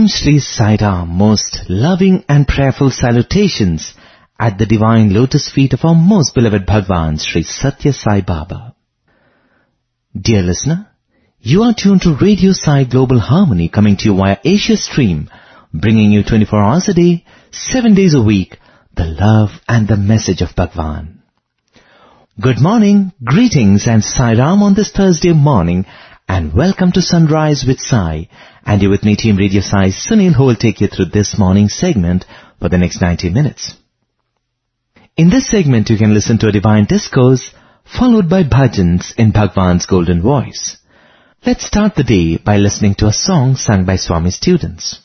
Om Shri Sai Ram, most loving and prayerful salutations at the divine lotus feet of our most beloved Bhagwan, Shri Satya Sai Baba. Dear listener, you are tuned to Radio Sai Global Harmony, coming to you via Asia Stream, bringing you 24 hours a day, 7 days a week, the love and the message of Bhagwan. Good morning, greetings and Sai Ram on this Thursday morning, and welcome to Sunrise with Sai. And you're with me, Team Radio Sai, Sunil, who will take you through this morning's segment for the next 90 minutes. In this segment, you can listen to a divine discourse, followed by bhajans in Bhagwan's golden voice. Let's start the day by listening to a song sung by Swami students.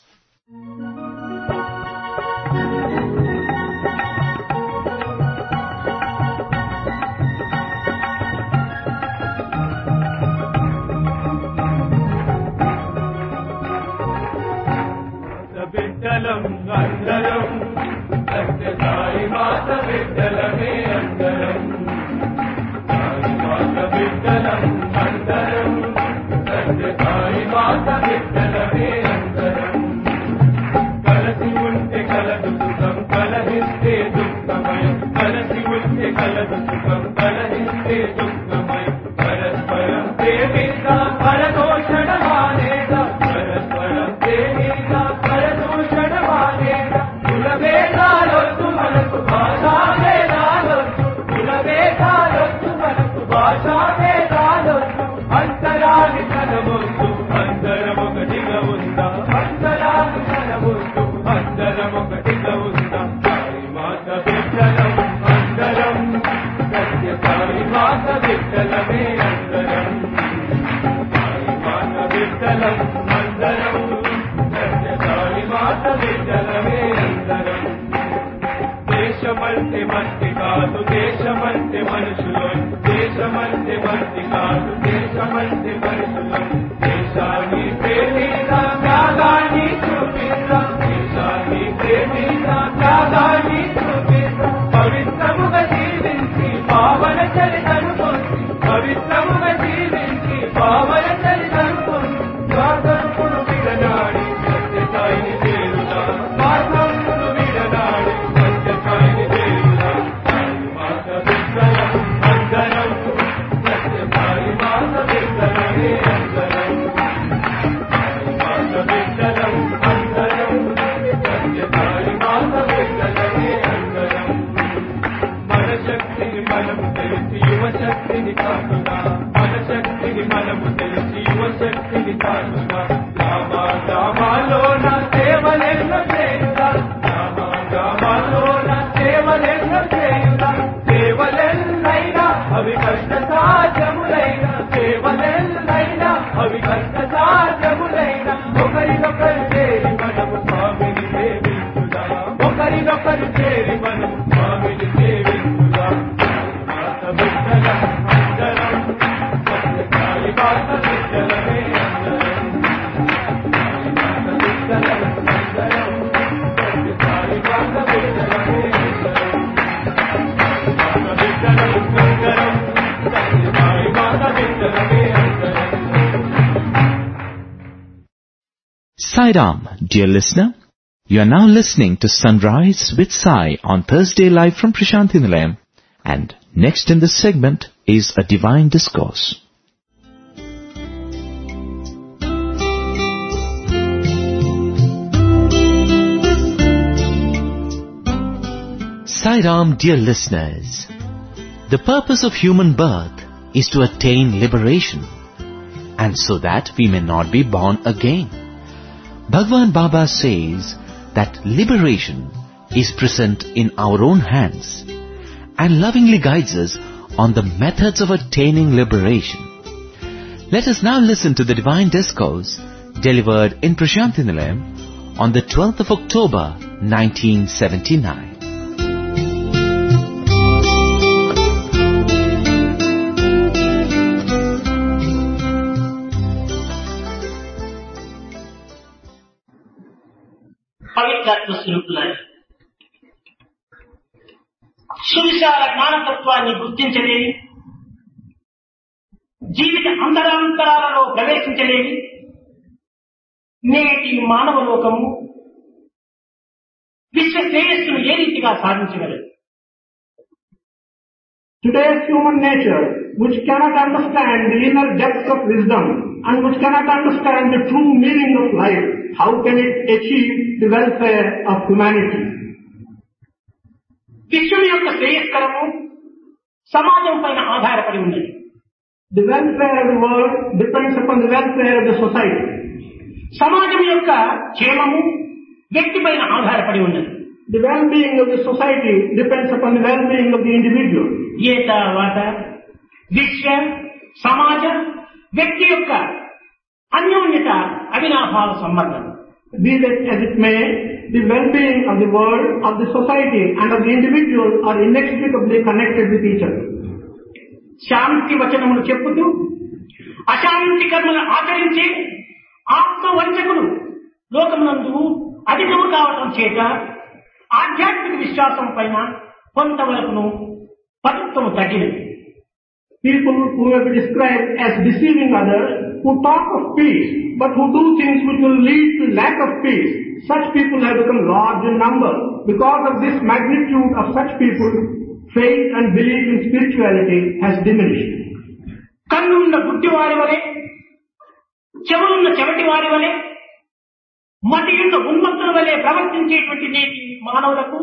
Sai Ram, dear listener, you are now listening to Sunrise with Sai on Thursday live from Prashanthi Nilayam, and next in this segment is a divine discourse. Sai Ram, dear listeners, the purpose of human birth is to attain liberation, and so that we may not be born again. Bhagwan Baba says that liberation is present in our own hands and lovingly guides us on the methods of attaining liberation. Let us now listen to the divine discourse delivered in Prashanthi Nilayam on the 12th of October 1979. పవిత్రాత్మ స్వరూపులారా, సువిశాల జ్ఞానతత్వాన్ని గుర్తించలేని, జీవిత అంతరాంతరాలలో ప్రవేశించలేని, నేటి మానవ లోకము విశ్వ శ్రేయస్సును ఏ రీతిగా సాధించగలదు? Today's human nature, which cannot understand the inner depths of wisdom and which cannot understand the true meaning of life, how can it achieve the welfare of humanity? విశ్వం యొక్క శ్రేయస్కరము సమాజం పైన ఆధారపడి ఉన్నది. The welfare of the world depends upon the welfare of the society. సమాజం యొక్క క్షేమము వ్యక్తి పైన ఆధారపడి ఉన్నది. The well-being of the society depends upon the well-being of the individual. ఏ తర్వాత విశ్వ సమాజ వ్యక్తి యొక్క అన్యోన్యత అవినాభావ సంబంధం. Be that as it may, the well-being of the world, of the society and of the individual are inextricably connected with each other. శాంతి వచనములు చెప్పుతూ అశాంతి కర్మలు ఆచరించి ఆత్మవంచకులు లోకమునందు అధికము కావటం చేత ఆధ్యాత్మిక విశ్వాసం పైన కొంతవరకును పటుత్వము తగ్గినది. People who have been described as deceiving others, who talk of peace, but who do things which will lead to lack of peace, such people have become large in number. Because of this magnitude of such people, faith and belief in spirituality has diminished. కన్నున్న గుడ్డి వారి వలె, చెవులున్న చెవటి వారి వలె, మతియున్న ఉన్మత్తుల వలె ప్రవర్తించేటువంటి నేటి మానవులకు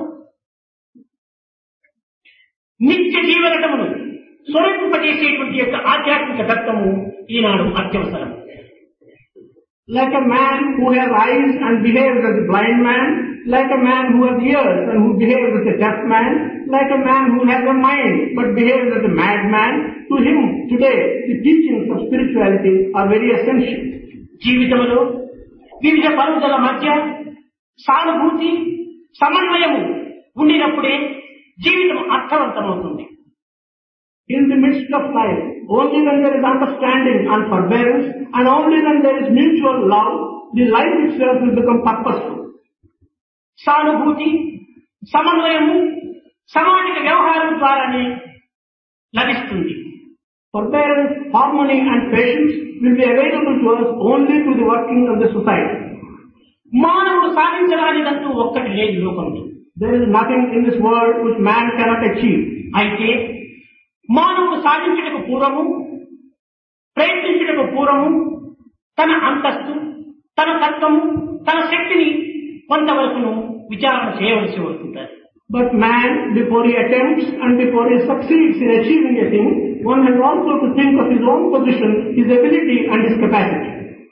నిత్య జీవనటమును స్వరూపింపజేసేటువంటి యొక్క ఆధ్యాత్మిక తత్వము ఈనాడు అత్యవసరం. Like a man who has eyes and behaves as a blind man, like a man who has ears and who behaves as a deaf man, like a man who has a mind but behaves as a madman, to him today the teachings of spirituality are very essential. జీవితంలో వివిధ పరుదల మధ్య సానుభూతి సమన్వయము ఉండినప్పుడే జీవితం అర్థవంతమవుతుంది. In the midst of life, only when there is understanding and forbearance, and only when there is mutual love, the life itself will become purposeful. సానుభూతి సమన్వయము సామాజిక వ్యవహారం ద్వారానే లభిస్తుంది. Forbearance, harmony and patience will be available to us only through the working of the society. మానవుడు సాధించరానిదంటూ ఒక్కటి లేదు లోకంలో. There is nothing in this world which man cannot achieve. అయితే మానవుడు సాధించటకు పూర్వము, ప్రయత్నించటకు పూర్వము తన అంతస్తు, తన తత్వము, తన శక్తిని కొంతవరకును విచారణ చేయవలసి వస్తుంటారు. But man, before he attempts and before he succeeds in achieving a thing, one has also to think of his own position, his ability and his capacity.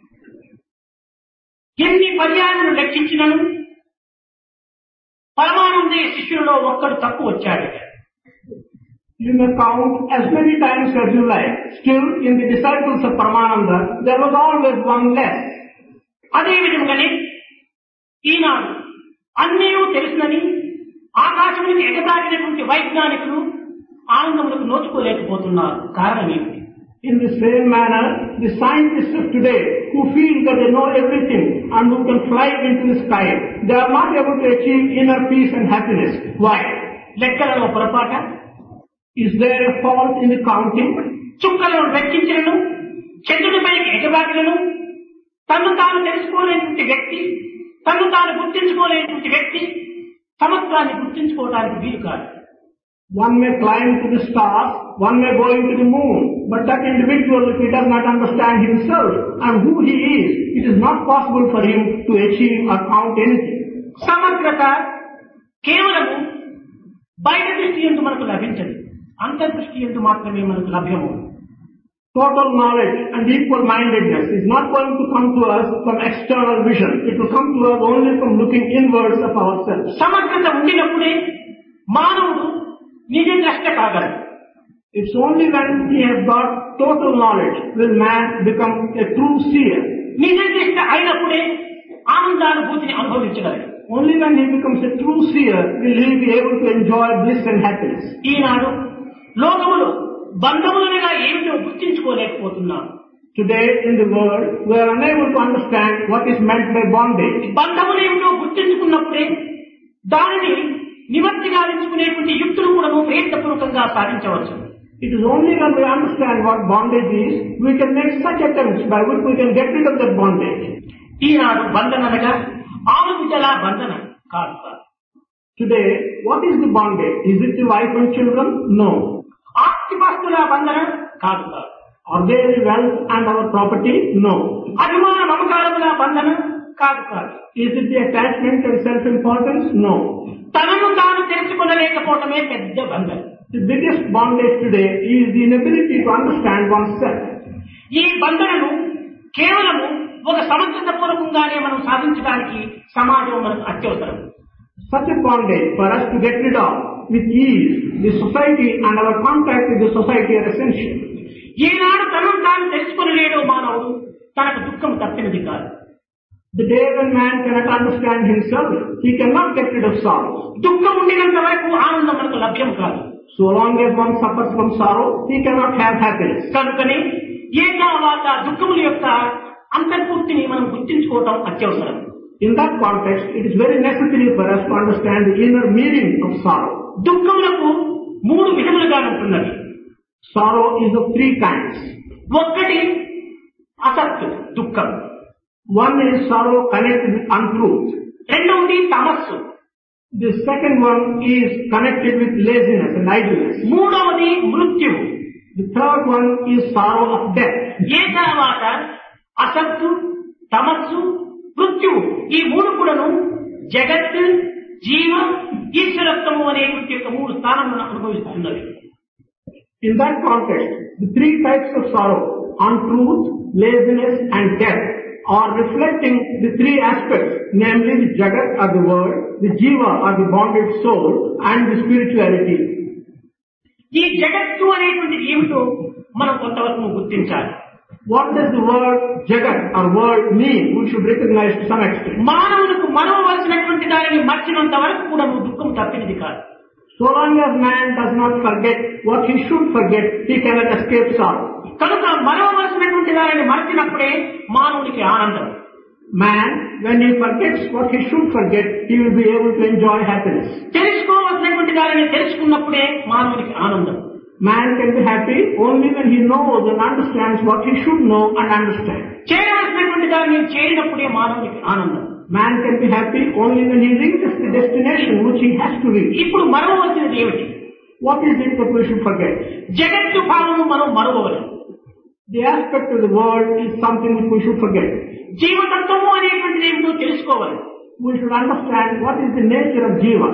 ఎన్ని పర్యాలను లెక్కించినను పరమానంద శిష్యులలో ఒక్కడు తక్కువ వచ్చాడు. You may count as many times as you like. Still, in the disciples of Paramananda, there was always one less. అదే విధంగానే ఈనాడు అన్నీ తెలిసినని ఆకాశమునికి ఎగతాకినటువంటి వైజ్ఞానికులు ఆనందములకు నోచుకోలేకపోతున్నారు. కారణం ఏమిటి? In the same manner, the scientists of today, who feel that they know everything and who can fly into the sky, they are not able to achieve inner peace and happiness. Why? లెక్కలలో పొరపాట? Is there a fault in the counting? చుక్కలను లెక్కించలను, చంద్రుడిపైకి ఎగబాకిలను, తను తాను తెలుసుకోలేనటువంటి వ్యక్తి, తను తాను గుర్తించుకోలేనటువంటి వ్యక్తి సమత్వాన్ని గుర్తించుకోవడానికి వీలు కాదు. One may climb to the stars, one may go into the moon, but that individual, if he does not understand himself and who he is, it is not possible for him to achieve or count anything. సమగ్రత కేవలము బయట దృష్టి యందు మనకు లభించదు, అంతర్దృష్టి యందు మాత్రమే మనకు లభ్యము. Total knowledge and equal-mindedness is not going to come to us from external vision. It will come to us only from looking inwards of ourselves. సమగ్రత ఉండినప్పుడే మానవుడు నిజ ద్రష్ట కాగలడు. It's only when he has got total knowledge will man become a true seer. నిజ ద్రష్ట అయినప్పుడే ఆనందానుభూతిని అనుభవించగలడు. Only when he becomes a true seer will he be able to enjoy bliss and happiness. ఈనాడు లోకములో బంధములుగా ఏమిటో గుర్తించుకోలేకపోతున్నాం. Today in the world we are unable to understand what is meant by bondage. బంధములు ఏమిటో గుర్తించుకున్నప్పుడే దానిని నివర్తి గావించుకునేటువంటి యుక్తులు కూడా ప్రయత్నపూర్వకంగా సాధించవచ్చు. It is only when we understand what bondage is, we can make such attempts by which we can get rid of that bondage. ఈనాడు బంధన అనగా ఆవుబిడ్డల బంధన కాదు. Today, what is the bondage? Is it the wife and children? No. ఆస్తిపాస్తుల బంధన కాదు. Are they the wealth and our property? No. అభిమాన మమకారముల బంధన కాదు. Is it the attachment and self-importance? No. తనను తాను తెలుసుకొనలేకపోవటమే పెద్ద బంధన. The biggest bondage today is the inability to understand oneself. ఈ బంధనను కేవలము ఒక సమర్థత పూర్వకంగానే మనం సాధించడానికి సమాజం మనకు అత్యవసరం. Such a bondage for us to get rid of with ease, the society and our contact with the society are essential. ఈనాడు తనను తాను తెలుసుకొనలేడు మానవుడు తనకు దుఃఖం తప్పినది కాదు. The day when man cannot understand himself, he cannot get rid of sorrow. దుఃఖం ఉండినంత వరకు ఆనందం మనకు లభ్యం కాదు. So long as one suffers from sorrow, he cannot have happiness. కనుకనే ఏకావాత దుఃఖముల యొక్క అంతర్పూర్తిని మనం గుర్తించుకోవటం అత్యవసరం. In that context, it is very necessary for us to understand the inner meaning of sorrow. దుఃఖములకు 3 విధములుగా ఉంటున్నది. Sorrow is of 3 kinds. ఒకటి అసత్తు దుఃఖం. One is sorrow connected with untruth. రెండవది తమస్సు. The second one is connected with laziness and idleness. మూడవది మృత్యువు. The third one is sorrow of death. ఏకావాత అసత్తు తమస్సు మృత్యువు ఈ 3 కూడాను జగత్ జీవ ఈశ్వరత్వము అనేటువంటి యొక్క 3 స్థానములను అనుభవిస్తున్నవి. In that context, the 3 types of sorrow, untruth, laziness and death, are reflecting the 3 aspects, namely the Jagat or the world, the Jiva or the bonded soul, and the spirituality. ఈ జగత్తు అనేటువంటిది ఏమిటో మనం కొంతవరకు గుర్తించాలి. What does the word Jagat or world mean? We should recognize to some extent. మానవులకు మనవలసినటువంటి దానిని మర్చినంత వరకు కూడా దుఃఖం తప్పినది కాదు. So long as man does not forget what he should forget, he cannot escape sorrow. కనుక మనవలసినటువంటి దానిని మర్చినప్పుడే మానవునికి ఆనందం. Man, when he forgets what he should forget, he will be able to enjoy happiness. తెలుసుకోవాల్సినటువంటి దానిని తెలుసుకున్నప్పుడే మానవునికి ఆనందం. Man can be happy only when he knows and understands what he should know and understand. చేయాల్సినటువంటి దానిని చేరినప్పుడే మానవునికి ఆనందం. Man can be happy only when he reaches the destination which he has to reach. ఇప్పుడు మరవలసినది ఏమిటి? What is it that we should forget? జగత్తు భావము మనం మరవవలెను. The aspect of the world is something which we should forget. జీవతత్వము అనేటువంటిది ఏమిటో తెలుసుకోవాలి. We should understand what is the nature of Jiva.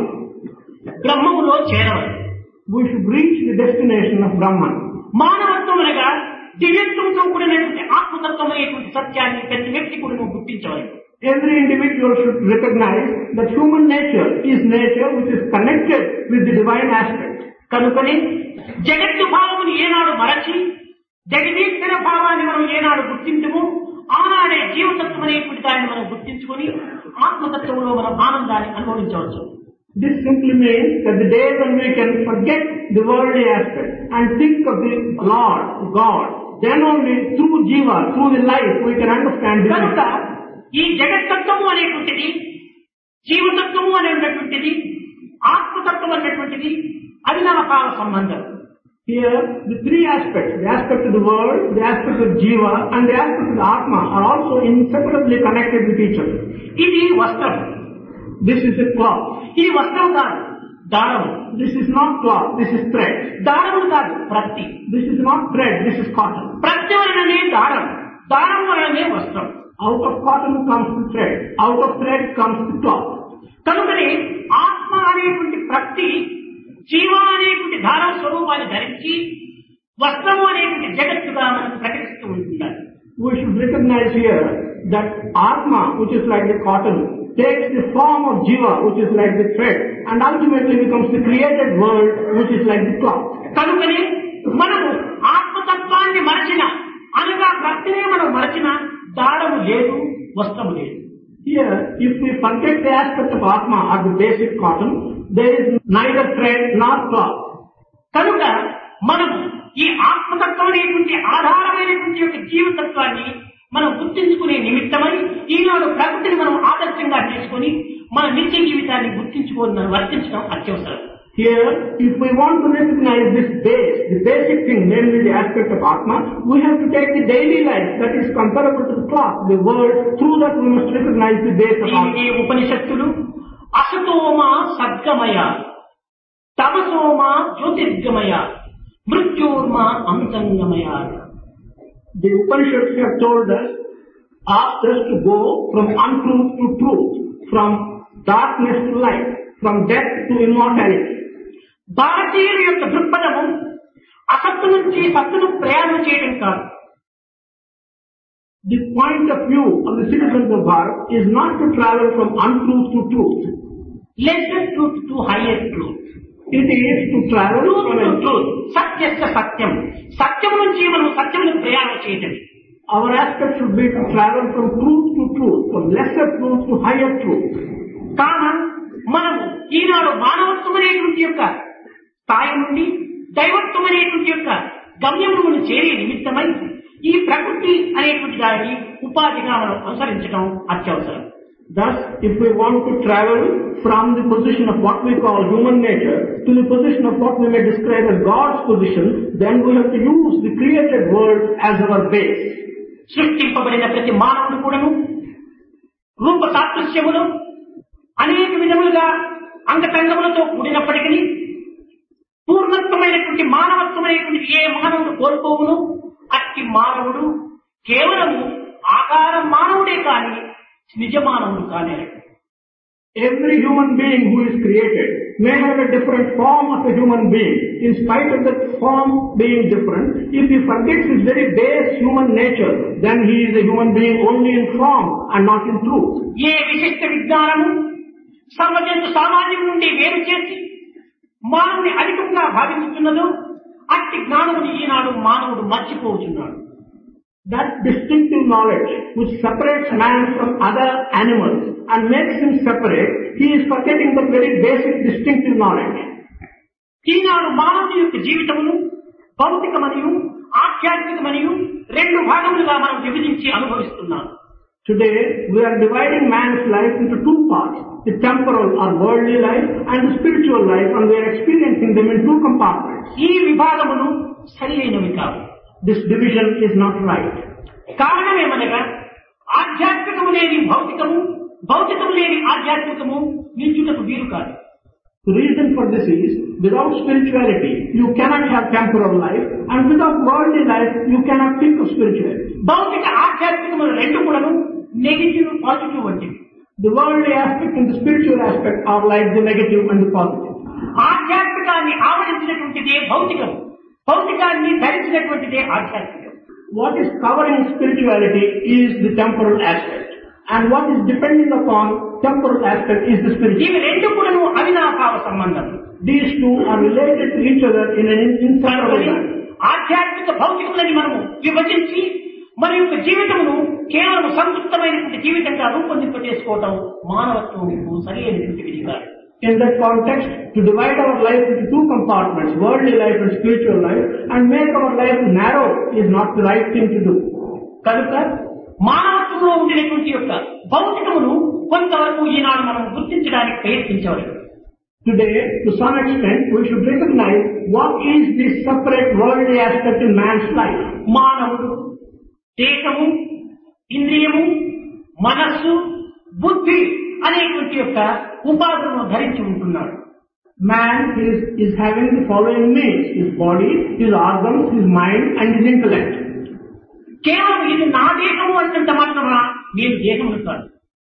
బ్రహ్మములో చేరవాలి. We should reach the destination of Brahman. మానవత్వం అనగా దివ్యత్వంతో కూడినటువంటి ఆత్మతత్వం అనేటువంటి సత్యాన్ని ప్రతి వ్యక్తి కూడా గుర్తించవాలి. Every individual should recognize that human nature is nature which is connected with the divine aspect. కనుకనే జగత్తు భావమును ఏనాడు మరచి జగదీశ్వర భావాన్ని మనం ఏనాడు గుర్తించము ఆనాడే జీవతత్వం అనేటువంటి దాన్ని మనం గుర్తించుకొని ఆత్మతత్వంలో మనం ఆనందాన్ని అనుభవించవచ్చు. This simply means that the day when we can forget the worldly aspect and think of the Lord, God, then only through Jiva, through the life, we can understand కనుక divinity. ఈ జగత్తత్వము అనేటువంటిది జీవతత్వము అనేటువంటిది ఆత్మతత్వం అనేటువంటిది అవినాభావ సంబంధం. Here, the 3 aspects, the aspect of the world, the aspect of Jiva, and the aspect of the Atma are also inseparably connected with each other. ఇది వస్త్రం. This is a cloth. ఇది వస్త్రం కాదు, దారం. This is not cloth, this is thread. దారము కాదు, ప్రత్తి. This is not thread, this is cotton. ప్రత్తి వలననే దారం, దారం వలననే వస్త్రం. Out of cotton comes the thread, out of thread comes the cloth. కనుకనే ఆత్మ అనేటువంటి ప్రత్తి జీవ అనేటువంటి దారం స్వరూపాన్ని ధరించి వస్త్రము అనేటువంటి జగత్తుగా మనకు ప్రకటిస్తూ ఉంటున్నారు. We should recognize here that Atma, which is like the cotton, takes the form of Jiva, which is like the thread, and ultimately becomes the created world, which is like the cloth. కనుకనే మనము ఆత్మతత్వాన్ని మరచిన అనగా ప్రత్తినే మనం మరచిన దారము లేదు, వస్త్రము లేదు. Here, if we forget the aspect of Atma or the basic cotton, there is neither thread nor cloth. కనుక మనము ఈ ఆత్మతత్వం అనేటువంటి ఆధారమైనటువంటి యొక్క జీవతత్వాన్ని మనం గుర్తించుకునే నిమిత్తమై ఈనాడు ప్రకృతిని మనం ఆదర్శంగా చేసుకుని మన నిత్య జీవితాన్ని గుర్తించుకొని మనం వర్తించడం అత్యవసరం. Here, if we want to recognize this base, the basic thing, namely the aspect of Atma, we have to take the daily life that is comparable to the clock, the world. Through that we must recognize the base of Atma. ఉపనిషత్తులు అసతోమ సద్గమయ, తమసోమ జ్యోతిర్గమయ, మృత్యోర్మ అమృతంగమయ. The Upanishads have told us, asked us to go from untruth to truth, from darkness to light, from death to immortality. భారతీయుల యొక్క దృక్పథము అసత్తు నుంచి సత్తును ప్రయాణం చేయడం కాదు. The point of view of the citizens of Bharat is not to travel from untruth to truth. Lesser truth to higher truth. It is to travel Truth from to truth. సత్యస్య సత్యం. సత్యం నుంచి మనం సత్యమును ప్రయాణం చేయటం. Our aspect should be to travel from truth to truth, from lesser truth to higher truth. కాన మనము ఈనాడు మానవత్వం అనేటువంటి యొక్క స్థాయి నుండి దైవత్వం అనేటువంటి యొక్క గమ్యమును చేరే నిమిత్తమై ఈ ప్రకృతి అనేటువంటి దానిని ఉపాధిగా మనం అనుసరించడం అత్యవసరం. Thus, if we want to travel from the position of what we call human nature to the position of what we may describe as God's position, then we have to use the created world as our base. సృష్టింపబడిన ప్రతి మానవుడు కూడాను రూప సాదృశ్యములు అనేక విధములుగా అంగతంగములతో కూడినప్పటికీ పూర్ణత్వమైనటువంటి మానవత్వమైనటువంటి ఏ మానవుడు కోల్పోవును అట్టి మానవుడు కేవలము ఆకారం మానవుడే కాని నిజ మానవుడు కానే. Every human being who is created may have a different form of a human being. In spite of that form being different, if he forgets his very base human nature, then he is a human being only in form and not in truth. ఏ విశిష్ట విజ్ఞానము సర్వజంతు సామాన్యం నుండి వేరు చేసి మానవుని అధికంగా భావిస్తున్నదో అట్టి జ్ఞానముని ఈనాడు మానవుడు మర్చిపోతున్నాడు. That distinctive knowledge which separates man from other animals and makes him separate, he is forgetting the very basic distinctive knowledge. ఈనాడు మానవుని యొక్క జీవితమును భౌతికమనియు ఆధ్యాత్మికమనియు రెండు భాగములుగా మనం విభజించి అనుభవిస్తున్నాం. Today, we are dividing man's life into two parts, the temporal or worldly life and the spiritual life, and we are experiencing them in two compartments. ఈ విభాగములు సరియైనవి కావు. This division is not right. కారణమేమనగా ఆధ్యాత్మికము లేని భౌతికము, భౌతికము లేని ఆధ్యాత్మికము నిత్యులకు వీలు కాదు. The reason for this is, without spirituality, you cannot have temporal life, and without worldly life, you cannot think of spirituality. భౌతిక ఆధ్యాత్మికములు రెండు కూడాను నెగిటివ్ పాజిటివ్ వంటివి. The worldly aspect and the spiritual aspect are like the negative and the positive. ఆధ్యాత్మికాన్ని ఆవరించినటువంటిదే భౌతికం, భౌతికాన్ని ధరించినటువంటిదే ఆధ్యాత్మికం. What is covering spirituality is the temporal aspect, and what is depending upon temporal aspect is the spiritual. ఇవి రెండు కూడాను అవినాభావ సంబంధం. These two are related to each other in an inseparable manner. ఆధ్యాత్మిక భౌతికములని మనము విభజించి మన యొక్క జీవితమును కేవలం సంతృప్తమైనటువంటి జీవితంగా రూపొందింపజేసుకోవటం మానవత్వము సరైనటువంటి విధి కాదు. In that context, to divide our life into two compartments, worldly life and spiritual life, and make our life narrow is not the right thing to do. కనుక మానవత్వంలో ఉండినటువంటి యొక్క భౌతికమును కొంతవరకు ఈనాడు మనం గుర్తించడానికి ప్రయత్నించవచ్చు. Today, to some extent, we should recognize what is this separate worldly aspect in man's life. మానవుడు దేహము, ఇంద్రియము, మనస్సు, బుద్ధి అనేటువంటి యొక్క ఉపాధులను ధరించి ఉంటున్నాడు. Man is having the following names: his body, his organs, his mind, and his intellect. కేవలం ఇది నా దేహము అంతంత మాత్రమా నేను దేహమును కాదు.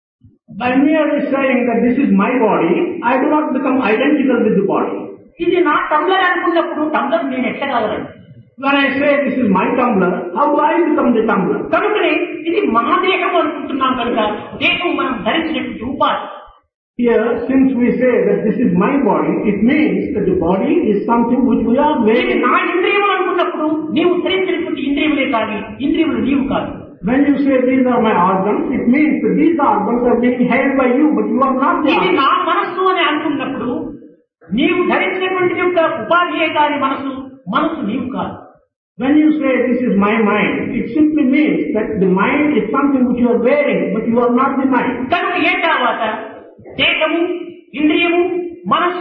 By merely saying that this is my body, I do not become identical with the body. ఇది నా టంబ్లర్ అనుకున్నప్పుడు టంబ్లర్ నేను ఎక్కగలను. When I say this is my tumbler, how do I become the tumbler? కనుకనే ఇది మా దేహం అనుకుంటున్నాం కనుక దేహం మనం ధరించినటువంటి ఉపాధి. Here, since we say that this is my body, it means that the body is something which we are ఇది wearing. నా ఇంద్రియములు అనుకున్నప్పుడు నీవు ధరించినటువంటి ఇంద్రియములే కానీ ఇంద్రియములు నీవు కాదు. When you say these are my organs, it means that these organs are being held by you, but you are not the ఇది organs. నా మనస్సు అని అనుకున్నప్పుడు నీవు ధరించినటువంటి యొక్క ఉపాధియే కాని మనసు, మనసు నీవు కాదు. When you say this is my mind, it simply means that the mind is something which you are wearing, but you are not the mind. కనుక ఏ తర్వాత దేహము, ఇంద్రియము, మనస్సు,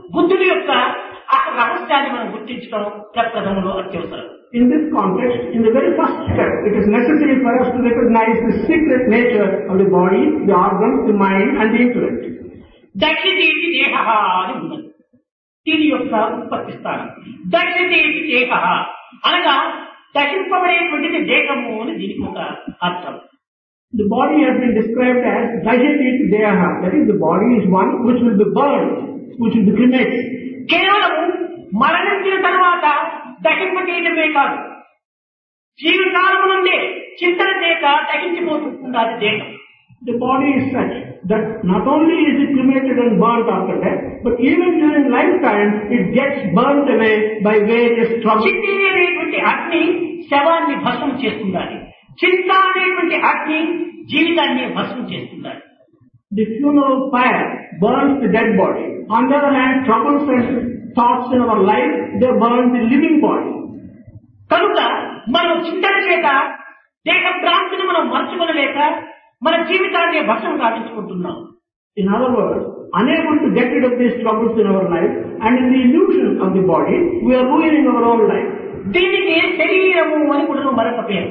బుద్ధుడి యొక్క ఆ రహస్యాన్ని మనం గుర్తించడం ప్రప్రథమంలో అత్యవసరం. In this context, in the very first step, it is necessary for us to recognize the secret nature of the body, the organs, the mind and the intellect. దక్షితేతి దేహః అని ఉన్నది. దీని యొక్క ఉత్పత్తి స్థానం. దక్షితేతి దేహః అనగా దహింపబడేటువంటిది దేహము అని దీనికి ఒక అర్థం. The body has been described as dajyati deha, that is, the body is one which will be burned, which will be cremated. కేవలము మరణించిన తర్వాత దహింపచేయడమే కాదు, జీవితాలము నుండే చింతన చేత దహించిపోతుంది అది దేహం. The body is such that not only is it cremated and burnt after death, but even during lifetime it gets burnt away by various troubles. చిత్తి అనేటువంటి అగ్ని శవాన్ని భస్మం చేస్తుండాలి. చింత అనేటువంటి అగ్ని జీవితాన్ని భస్మం చేస్తుండాలి. The funeral fire burns the dead body. On the other hand, troubles and thoughts in our life, they burn the living body. కనుక మనం చింతన చేత దేహ భ్రాంతిని మనం మర్చిపోలేక మన జీవితాన్ని భస్మం గావించుకుంటున్నాం. In other words, unable to get rid of these troubles in our life, and in the illusion of the body, we are ruining our own life. దీనికి శరీరము అని కూడా మరొక పేరు.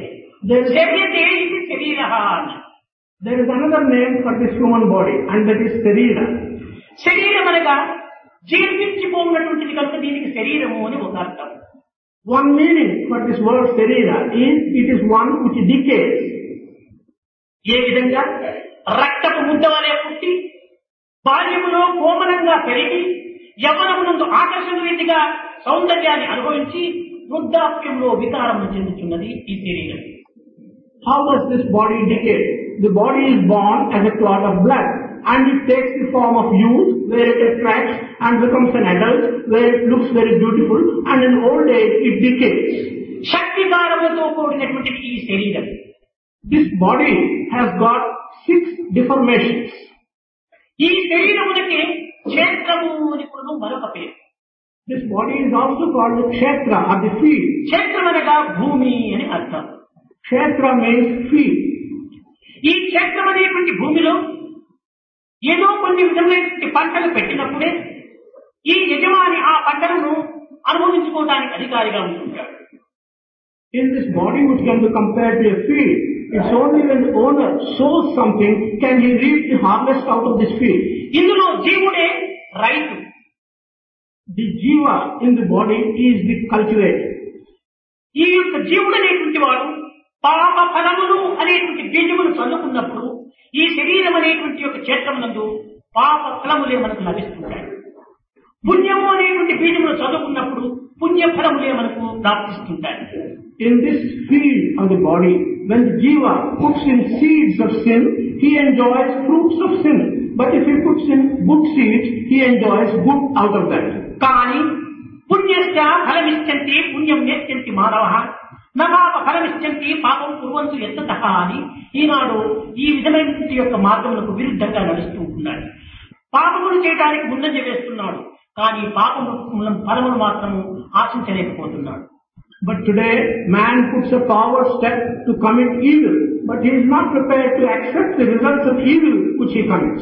There is another name for this human body, and that is శరీర. శరీరం అనగా జీర్ణించిపోయినటువంటిది కనుక దీనికి శరీరము అని ఒక అర్థం. One meaning for this word శరీర is it is one which decays. ఏ విధంగా రక్తపు ముద్ద వలె పుట్టి బాల్యములో కోమలంగా పెరిగి యవ్వనమునందు ఆకర్షణ రీతిగా సౌందర్యాన్ని అనుభవించి వృద్ధాప్యంలో వికారం చెందుతున్నది ఈ శరీరం. How does this body decay? The body is born as a clot of blood, and it takes the form of youth, where it attracts and becomes an adult, where it looks very beautiful, and in old age it decays. శక్తికారములతో కూడినటువంటి ఈ శరీరం. This body has got 6 deformations. ఈ శరీరమునికి క్షేత్రము అని కూడా మరొక పేరు. This body is also called the kshetra or the field. క్షేత్రం అనగా భూమి అని అర్థం. Kshetra means field. ఈ క్షేత్రం అనేటువంటి భూమిలో ఏదో కొన్ని విధమైనటువంటి పంటలు పెట్టినప్పుడే ఈ యజమాని ఆ పంటలను అనుభవించుకోవడానికి అధికారిగా ఉంటుంటాడు. In this body which can be compared to a field, it's only when the owner sows something can he reap the harvest out of this field. ఇందులో జీవుడే రైతు. The jiva in the body is the cultivator. ఈ యొక్క జీవుడు అనేటువంటి వాడు పాప ఫలములు అనేటువంటి బీజములు చదువుకున్నప్పుడు ఈ శరీరం అనేటువంటి యొక్క క్షేత్రమునందు పాప ఫలములే మనకు లభిస్తుంటాయి. పుణ్యము అనేటువంటి బీజములు చదువుకున్నప్పుడు పుణ్య ఫలములే మనకు ప్రాప్తిస్తుంటాయి. In this field of the body, when the jiva puts in seeds of sin, he enjoys fruits of sin. But if he puts in good seeds, he enjoys good out of that. కానీ పుణ్యస్య ఫలమిచ్చంతి పుణ్యం నేత్యంతి మానవః న పాప ఫలమిచ్చంతి పాపం కుర్వంతు యత్తతః అని ఈనాడు ఈ విధమైనటువంటి యొక్క మార్గములకు విరుద్ధంగా నడుస్తూ ఉన్నాడు. పాపములు చేయడానికి ముందంజ వేస్తున్నాడు, కానీ పాపము ఫలములు మాత్రం ఆశించలేకపోతున్నాడు. But today, man puts a forward step to commit evil, but he is not prepared to accept the results of evil which he commits.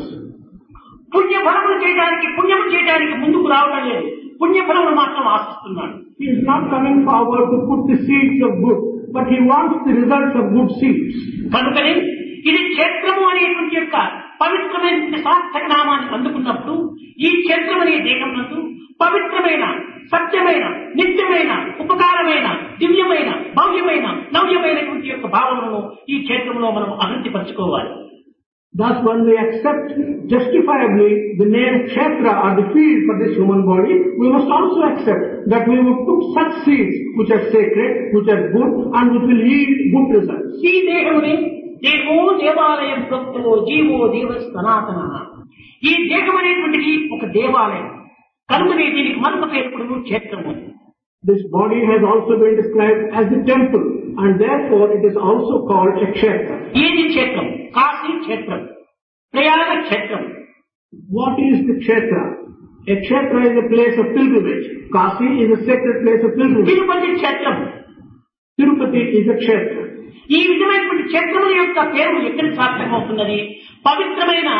పుణ్యము చేయడానికి ముందుకు రావడం లేదు, పుణ్యఫలములు మాత్రం ఆశిస్తున్నాడు. He is not coming forward to put the seeds of good, but he wants the results of good seeds. కనుకనే ఇది క్షేత్రము అనేటువంటి యొక్క పవిత్రమైన సార్థక నామాన్ని అందుకున్నప్పుడు ఈ క్షేత్రం అనే దేహం నందు పవిత్రమైన సత్యమైన నిత్యమైన ఉపకారమైన దివ్యమైన భవ్యమైన నవ్యమైనటువంటి యొక్క భావనను ఈ క్షేత్రంలో మనం అభివృద్ధిపరచుకోవాలి. Thus, when we accept justifiably the name Kshetra or the field for this human body, we must also accept that we would put such seeds which are sacred, which are good, and which will yield good results. ఈ దేహముని దేహో దేవాలయం భక్తో GO దేవ సనాతన. ఈ దేహం అనేటువంటిది ఒక దేవాలయం కనుకనే దీనికి మరొక పేరు కూడా క్షేత్రము. This body has also been described as the temple, and therefore it is also called a kshetra. ఏది క్షేత్రం? కాశీ క్షేత్రం, ప్రయాగ క్షేత్రం. What is the kshetra? A kshetra is a place of pilgrimage. Kasi is a sacred place of pilgrimage. Tirupati క్షేత్రం. Tirupati is a kshetra. ఈ విధమైనటువంటి క్షేత్రముల యొక్క పేరు ఎక్కడ సార్థకమవుతున్నది? పవిత్రమైన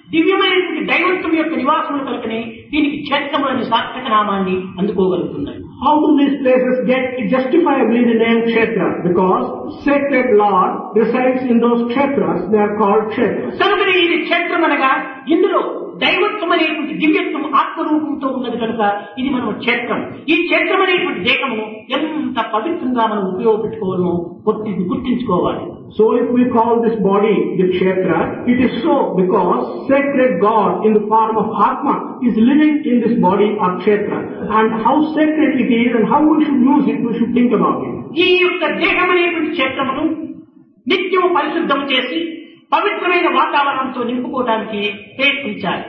దివ్యమైనటువంటి దైవత్వం యొక్క నివాసములు కనుకనే దీనికి క్షేత్రములని సార్థక నామాన్ని అందుకోగలుగుతున్నాయి. How do these places get justifiably the name Kshetra? Because sacred Lord resides in those Kshetras, they are called Kshetras. కనుకనే ఇది క్షేత్రం అనగా ఇందులో దైవత్వం అనేటువంటి దివ్యత్వం ఆత్మరూపంతో ఉన్నది కనుక ఇది మనం క్షేత్రం. ఈ క్షేత్రం అనేటువంటి దేహము ఎంత పవిత్రంగా మనం ఉపయోగపెట్టుకోవాలో గుర్తించుకోవాలి. So if we call this body the Kshetra, it is so because sacred God in the form of Atma is living in this body of Kshetra. And how sacred it is and how we should use it, we should think about it. ఈ యొక్క దేహం అనేటువంటి క్షేత్రమును నిత్యము పరిశుద్ధం చేసి పవిత్రమైన వాతావరణంతో నింపుకోవడానికి ప్రయత్నించాలి.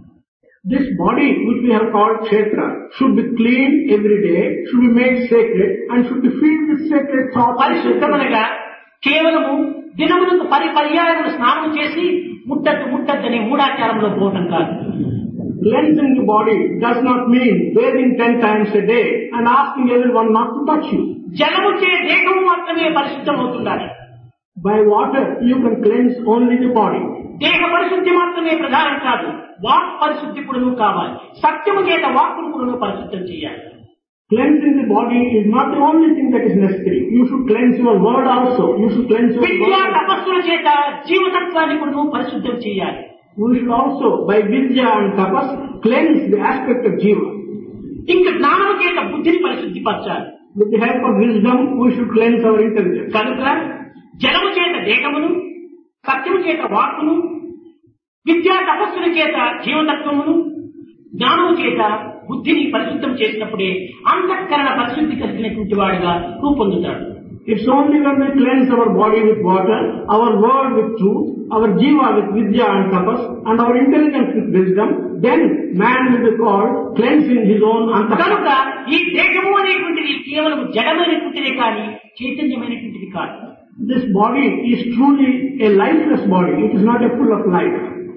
This body which we have called Kshetra should be cleaned every day, should be made sacred and should be filled with sacred thoughts. పరిశుద్ధమనగా కేవలము దినములకు పర్యాయములు స్నానం చేసి ముట్టద్దని మూఢాచారంలో పోవటం కాదు. Cleansing the body does not mean bathing 10 times a day and asking everyone not to touch you. జలము చే దేహం మాత్రమే పరిశుద్ధం అవుతుండాలి. By water you can cleanse only the body. దేహ పరిశుద్ధి మాత్రమే ప్రధానం కాదు, వాక్ పరిశుద్ధి కూడా కావాలి. సత్యము చేత వాక్కును కూడా పరిశుద్ధం చేయాలి. Cleansing the body is not the only thing that is necessary. You should cleanse your word also. You should cleanse your విద్యా తపస్సుల చేత జీవతత్వాన్ని కూడా పరిశుద్ధం చేయాలి. We should also, by vidya and tapas, cleanse the aspect of jiva. ఇంకా జ్ఞానము చేత బుద్ధిని పరిశుద్ధిపరచాలి. With the help of wisdom, we should cleanse our intelligence. కనుక జలము చేత దేహమును, సత్యము చేత వాక్కును, విద్యా తపస్సుల చేత జీవతత్వమును, జ్ఞానము చేత బుద్ధిని పరిశుద్ధం చేసినప్పుడే అంతఃకరణ పరిశుద్ధి కలిగినటువంటి వాడిగా రూపొందుతాడు. It's only when we cleanse our body with water, our word with truth, our jiva with vidya and tapas, and our intelligence with wisdom, then man will be called cleansing his own antahkarana. కనుక ఈ దేహము అనేటువంటిది కేవలం జడమైనటువంటిదే కానీ చైతన్యమైనటువంటిది కాదు. This body is truly a lifeless body. It is not a full of life.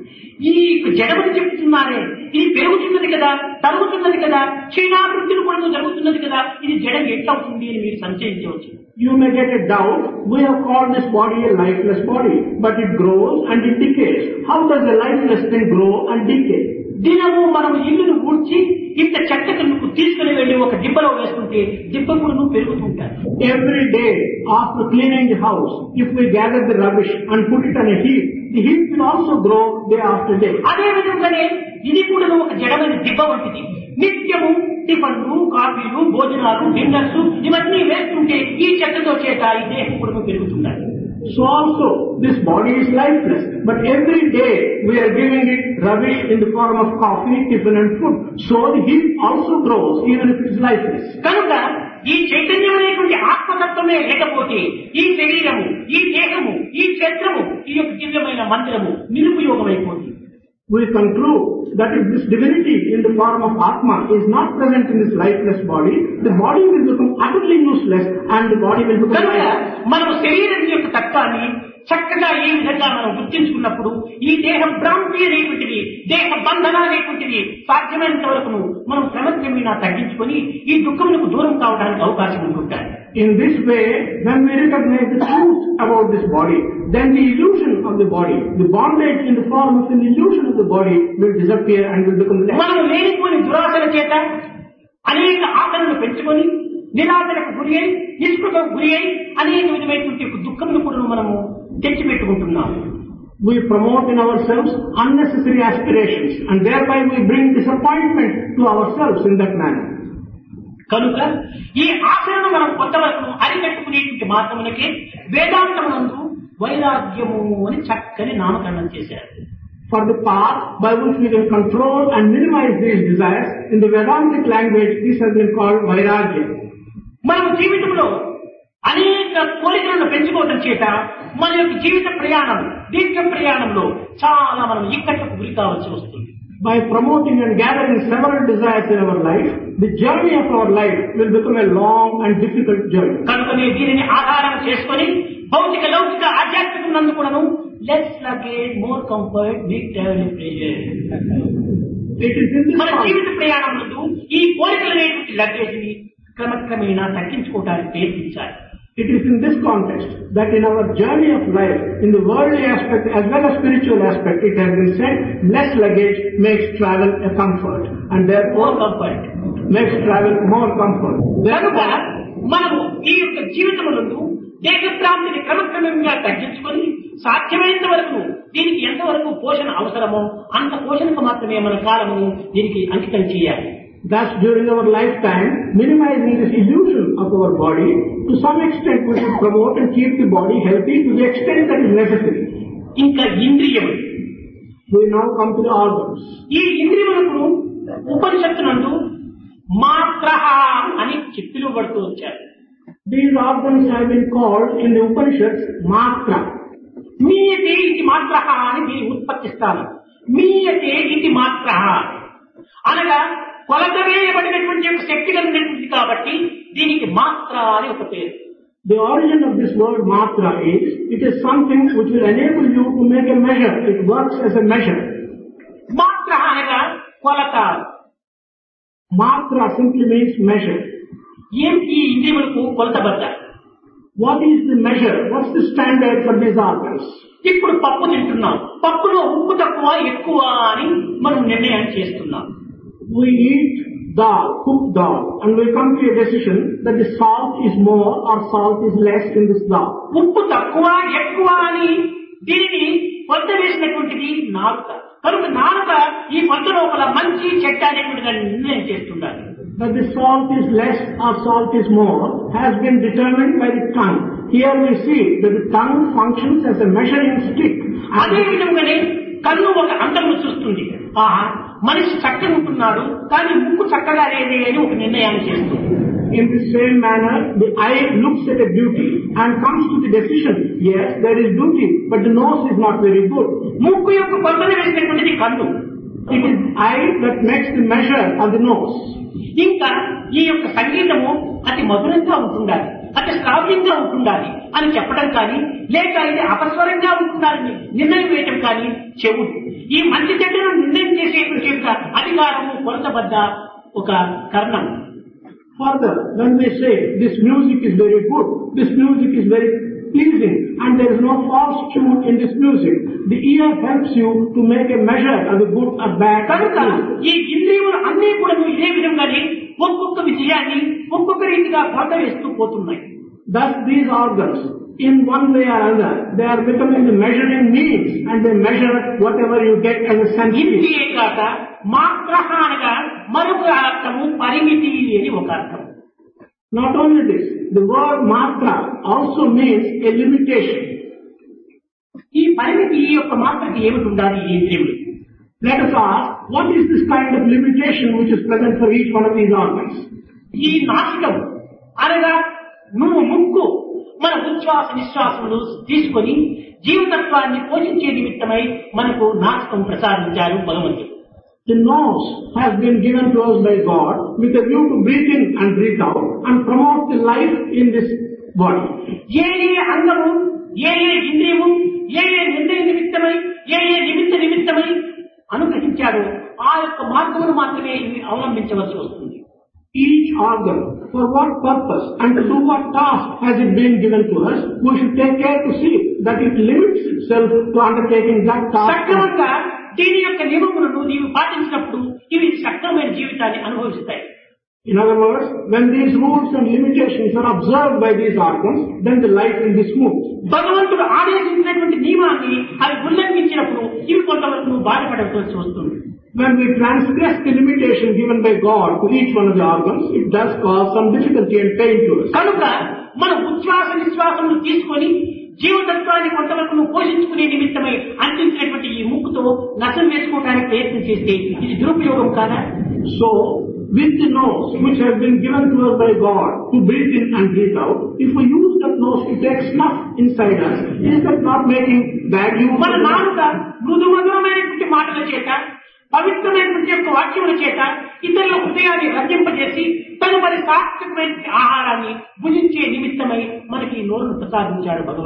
ఈ జడమని చెప్తున్నారే, ఇది పెరుగుతున్నది కదా, తరుగుతున్నది కదా, క్షీణాభివృద్ధిని కూడా జరుగుతున్నది కదా, ఇది జడం ఎట్లవుతుంది అని మీరు సంశయించవచ్చు. You may get a doubt. We have called this body a lifeless body, but it grows and it decays. How does a lifeless thing grow and decay? దినము మనం ఇల్లును ఊడ్చి ఇంత చెత్తకు తీసుకుని వెళ్ళి ఒక దిబ్బలో వేస్తుంటే దిబ్బ కూడా పెరుగుతుంటారు. Every day after cleaning the house, if we gather the rubbish and put it on a heap, the heap will also grow day after day. అదే విధంగానే ఇది కూడా ఒక జడమైన దిబ్బ వంటిది. నిత్యము టిఫన్లు, కాఫీలు, భోజనాలు, డిన్నర్స్ ఇవన్నీ వేస్తుంటే ఈ చెత్తతో చేత ఈ దేహం కూడా పెరుగుతున్నారు. So also this body is lifeless, but every day we are giving it rubbish in the form of coffee, tiffin and food. So the heap also grows even if it is lifeless. కనుక ఈ చైతన్యమైనటువంటి ఆత్మతత్వమే లేకపోతే ఈ శరీరము, ఈ దేహము, ఈ క్షేత్రము, ఈ యొక్క దివ్యమైన మందిరము నిరుపయోగమైపోతుంది. We conclude that if this divinity in the form of Atma is not present in this lifeless body, the body will become utterly useless and the body will become lifeless. మనం శరీరం యొక్క తత్వాన్ని చక్కగా ఈ విధంగా మనం గుర్తించుకున్నప్పుడు ఈ దేహం భ్రాంతి అనేటువంటివి, దేహ బంధన అనేటువంటివి సాధ్యమైనంత వరకు మనం క్రమక్రమేణా తగ్గించుకొని ఈ దుఃఖములకు దూరం కావడానికి అవకాశం ఉంటుంటాయి. In this way, when we recognize the truth about this body, then the illusion of the body, the bondage in the form of an illusion of the body will disappear and will become less. మనం లేనిపోని దురాశల చేత అనేక ఆశలను పెంచుకొని నిరాశలకు గురి అయి, నిస్పృహకు గురి అయి అనేక విధమైనటువంటి దుఃఖములు కూడా మనము తెచ్చిపెట్టుకుంటున్నాము. We promote in ourselves unnecessary aspirations and thereby we bring disappointment to ourselves in that manner. కనుక ఈ ఆశలను మనం కొంతవరకు అరికట్టుకునేటువంటి మార్గములకే వేదాంతమునందు వైరాగ్యము అని చక్కని నామకరణం చేశారు. For the path by which we can control and minimize these desires, in the Vedantic language this has been called vairagya. మనం జీవితంలో అనేక కోరికలను పెంచుకోవడం చేత మన యొక్క జీవిత ప్రయాణం, దీర్ఘ ప్రయాణంలో చాలా మనం ఇక్కడకు గురి కావాల్సి వస్తుంది. By promoting and gathering several desires in our life, the journey of our life will become a long and difficult journey. కనుకనే దీనిని ఆధారం చేసుకొని భౌతిక, లౌకిక, ఆధ్యాత్మిక నందు కూడాను less luggage more comfort, big travel pressure. మన జీవిత ప్రయాణంలో ఈ కోరికలు అనేటువంటి లగేజ్ ని క్రమక్రమేణా తగ్గించుకోవడానికి ప్రయత్నించాలి. It is in this context that in our journey of life, in the worldly aspect as well as spiritual aspect, it has been said, less luggage makes travel a comfort, and therefore makes travel more comfort. కనుక మనము ఈ యొక్క జీవితమునందు దేహప్రాప్తిని క్రమక్రమంగా తగ్గించుకొని సాధ్యమైనంత వరకు దీనికి ఎంతవరకు పోషణ అవసరమో అంత పోషణకు మాత్రమే మన కాలము దీనికి అంకితం చేయాలి. Thus, during our lifetime, minimizing this illusion of our body, to some extent we should promote and keep the body healthy to the extent that is necessary. ఇంకా ఇంద్రియములు, We now come to the organs. ఈ ఇంద్రియములకు ఉపనిషత్తునందు మాత్రః అని పిలువబడుతూ వచ్చారు. These organs have been called in the Upanishads matra. మీయతే ఇది మాత్రః అని దీన్ని ఉత్పత్తిస్తాను. మీయతే ఇది మాత్రః అనగా కొలత వేయబడినటువంటి యొక్క శక్తి కలిగినటువంటి కాబట్టి దీనికి మాత్ర అని ఒక పేరు. The origin of this word matra is, it is something which will enable you to make a measure. It works as a measure. మాత్ర అనగా కొలత. Matra simply means measure. ఏం ఈ ఇంద్రియములకు కొలతబద్ద? What is the measure? What's the standard for these organs? ఇప్పుడు పప్పు తింటున్నాం, పప్పులో ఉప్పు తక్కువ ఎక్కువ అని మనం నిర్ణయం చేస్తున్నాం. We eat dal, cooked dal, and we come to a decision that the salt is more or salt is less in this dal. ఉప్పు తక్కువ ఎక్కువ అని దీనిని కొలత వేసినటువంటిది నాలుక. కనుక నాలుక ఈ కొలత లోపల మంచి చెడ్డ అనేటువంటిది నిర్ణయం చేస్తున్నారు. But the salt is less or salt is more has been determined by the tongue. Here we see that the tongue functions as a measuring stick. అదే విధంగానే కన్ను ఒక అంతము చూస్తుంది. మనిషి చక్కగా ఉంటున్నాడు కానీ ముక్కు చక్కగా లేదే అని ఒక నిర్ణయాన్ని చేస్తుంది. In the same manner, the eye looks at a beauty and comes to the decision, yes, there is beauty, but the nose is not very good. ముక్కు యొక్క కొలతను వేసినటువంటిది కన్ను. It is eye that makes the measure of the nose. ఇంకా ఈ యొక్క సంగీతము అతి మధురంగా ఉంటుండాలి, అతి శ్రావ్యంగా ఉంటుండాలి అని చెప్పడం కానీ, లేక ఇది అపస్వరంగా ఉంటుండాలని నిర్ణయం వేయటం కానీ చెవుడు. ఈ మంచి చెడ్డను నిర్ణయం చేసేటువంటి యొక్క అధికారము కొలతబద్ద ఒక కర్ణం. Further, when we say this music is very good, this music is very pleasing, and there is no false tune in this music, the ear helps you to make a measure of the good or bad. కనుక ఈ ఇంద్రియములు అన్నీ కూడా ఇదే విధంగానే ఒక్కొక్క విషయాన్ని ఒక్కొక్క రీతిగా కొలత వేస్తూ పోతున్నాయి. Thus these organs, in one way or other, they are becoming the measuring means, and they measure whatever you get as a sense. ఇంద్రియ కాక మాత్రః అనగా మరొక అర్థము పరిమితి అని ఒక అర్థం. Not only this, the word matra also means a limitation. ఈ పరిమితి యొక్క మాత్రకి ఏమిటి ఉండాలి ఈ ఇంద్రియములు? Let us ask, what is this kind of limitation which is present for each one of these organs? ఈ నాసికం అనగా నువ్వు ముక్కు మన ఉచ్ఛ్వాస నిశ్వాసములు తీసుకొని జీవతత్వాన్ని పోషించే నిమిత్తమై మనకు నాసికం ప్రసాదించారు భగవంతుడు. The nose has been given to us by God with a view to breathe in and breathe out and promote the life in this body. ఏ అంగము, ఏ ఇంద్రియము, ఏ నిర్ణయ నిమిత్తమై, ఏ నిమిత్త నిమిత్తమై అనుగ్రహించాడో ఆ యొక్క మార్గమును మాత్రమే అవలంబించవలసి వస్తుంది. Each organ, for what purpose and to do what task has it been given to us, we should take care to see that it limits itself to undertaking that task. సక్రమంగా దీని యొక్క నియమములను నీవు పాటించినప్పుడు ఇవి సక్రమైన జీవితాన్ని అనుభవిస్తాయి. In other words, when these rules and limitations are observed by these organs, then the life will be smooth. భగవంతుడు ఆదేశించినటువంటి నియమాన్ని అవి ఉల్లంఘించినప్పుడు ఇవి కొంతవరకు నువ్వు బాధపడవలసి వస్తుంది. When we transgress the limitation given by God to each one of the organs, it does cause some difficulty and pain to us. కనుక మన ఉచ్ఛ్వాస నిశ్వాసములు తీసుకొని జీవతత్వాన్ని కొంతవరకు నువ్వు పోషించుకునే నిమిత్తమై అందించినటువంటి ఈ ముక్కుతో నష్టం వేసుకోవడానికి ప్రయత్నం చేస్తే ఇది దురుపయోగం కాదా? So, with the nose which has been given to us by God to breathe in and breathe out, if we use that nose to take snuff inside us, is that not making bad use? మన నాలుక మృదు మధురమైనటువంటి మాటల చేత, పవిత్రమైనటువంటి యొక్క వాక్యముల చేత ఇతరుల హృదయాన్ని రంజింపజేసి తదుపరి సాత్వికమైన ఆహారాన్ని భుజించే నిమిత్తమై మనకి నోరును ప్రసాదించాడు భగవంతుడు.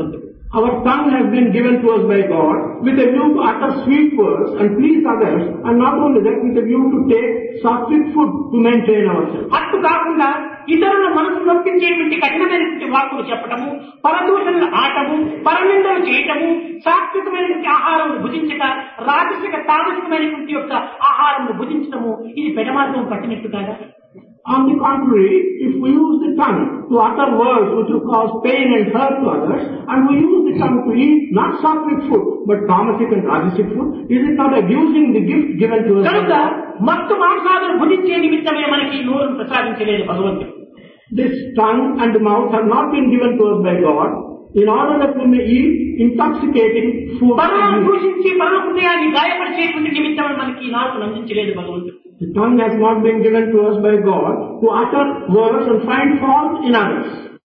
Our tongue has been given to us by God with a view to utter sweet words and please others, and not only that, with a view to take sattvic food to maintain ourselves. అట్టు కాకుండా ఇతరుల మనసు నొప్పించేటువంటి కఠినమైనటువంటి వాక్కులు చెప్పటము, పరదూషణలు atom, పరనిందలు చేయటము, సాత్వికమైనటువంటి ఆహారం భుజించక రాజసిక తామసికమైనటువంటి యొక్క ఆహారం భుజించటము, ఇది పెడమార్గం పట్టినట్టు కాదా? On the contrary, if we use the tongue to utter words which will cause pain and hurt to others, and we use the tongue to eat not sattvic food, but tamasic and rajasic food, is it not abusing the gift given to us? కనుక మత్తు మాంసాలను భుజించే నిమిత్తమే మనకి నోరును ప్రసాదించలేదు భగవంతుడు. This tongue and mouth have not been given to us by God in order that we may eat intoxicating food. పరలను దూషించి పరల హృదయాన్ని గాయపరిచేటువంటి నిమిత్తమే మనకి నాలుకను అందించలేదు భగవంతుడు. The tongue has not been given to us by God to utter words and find fault in others.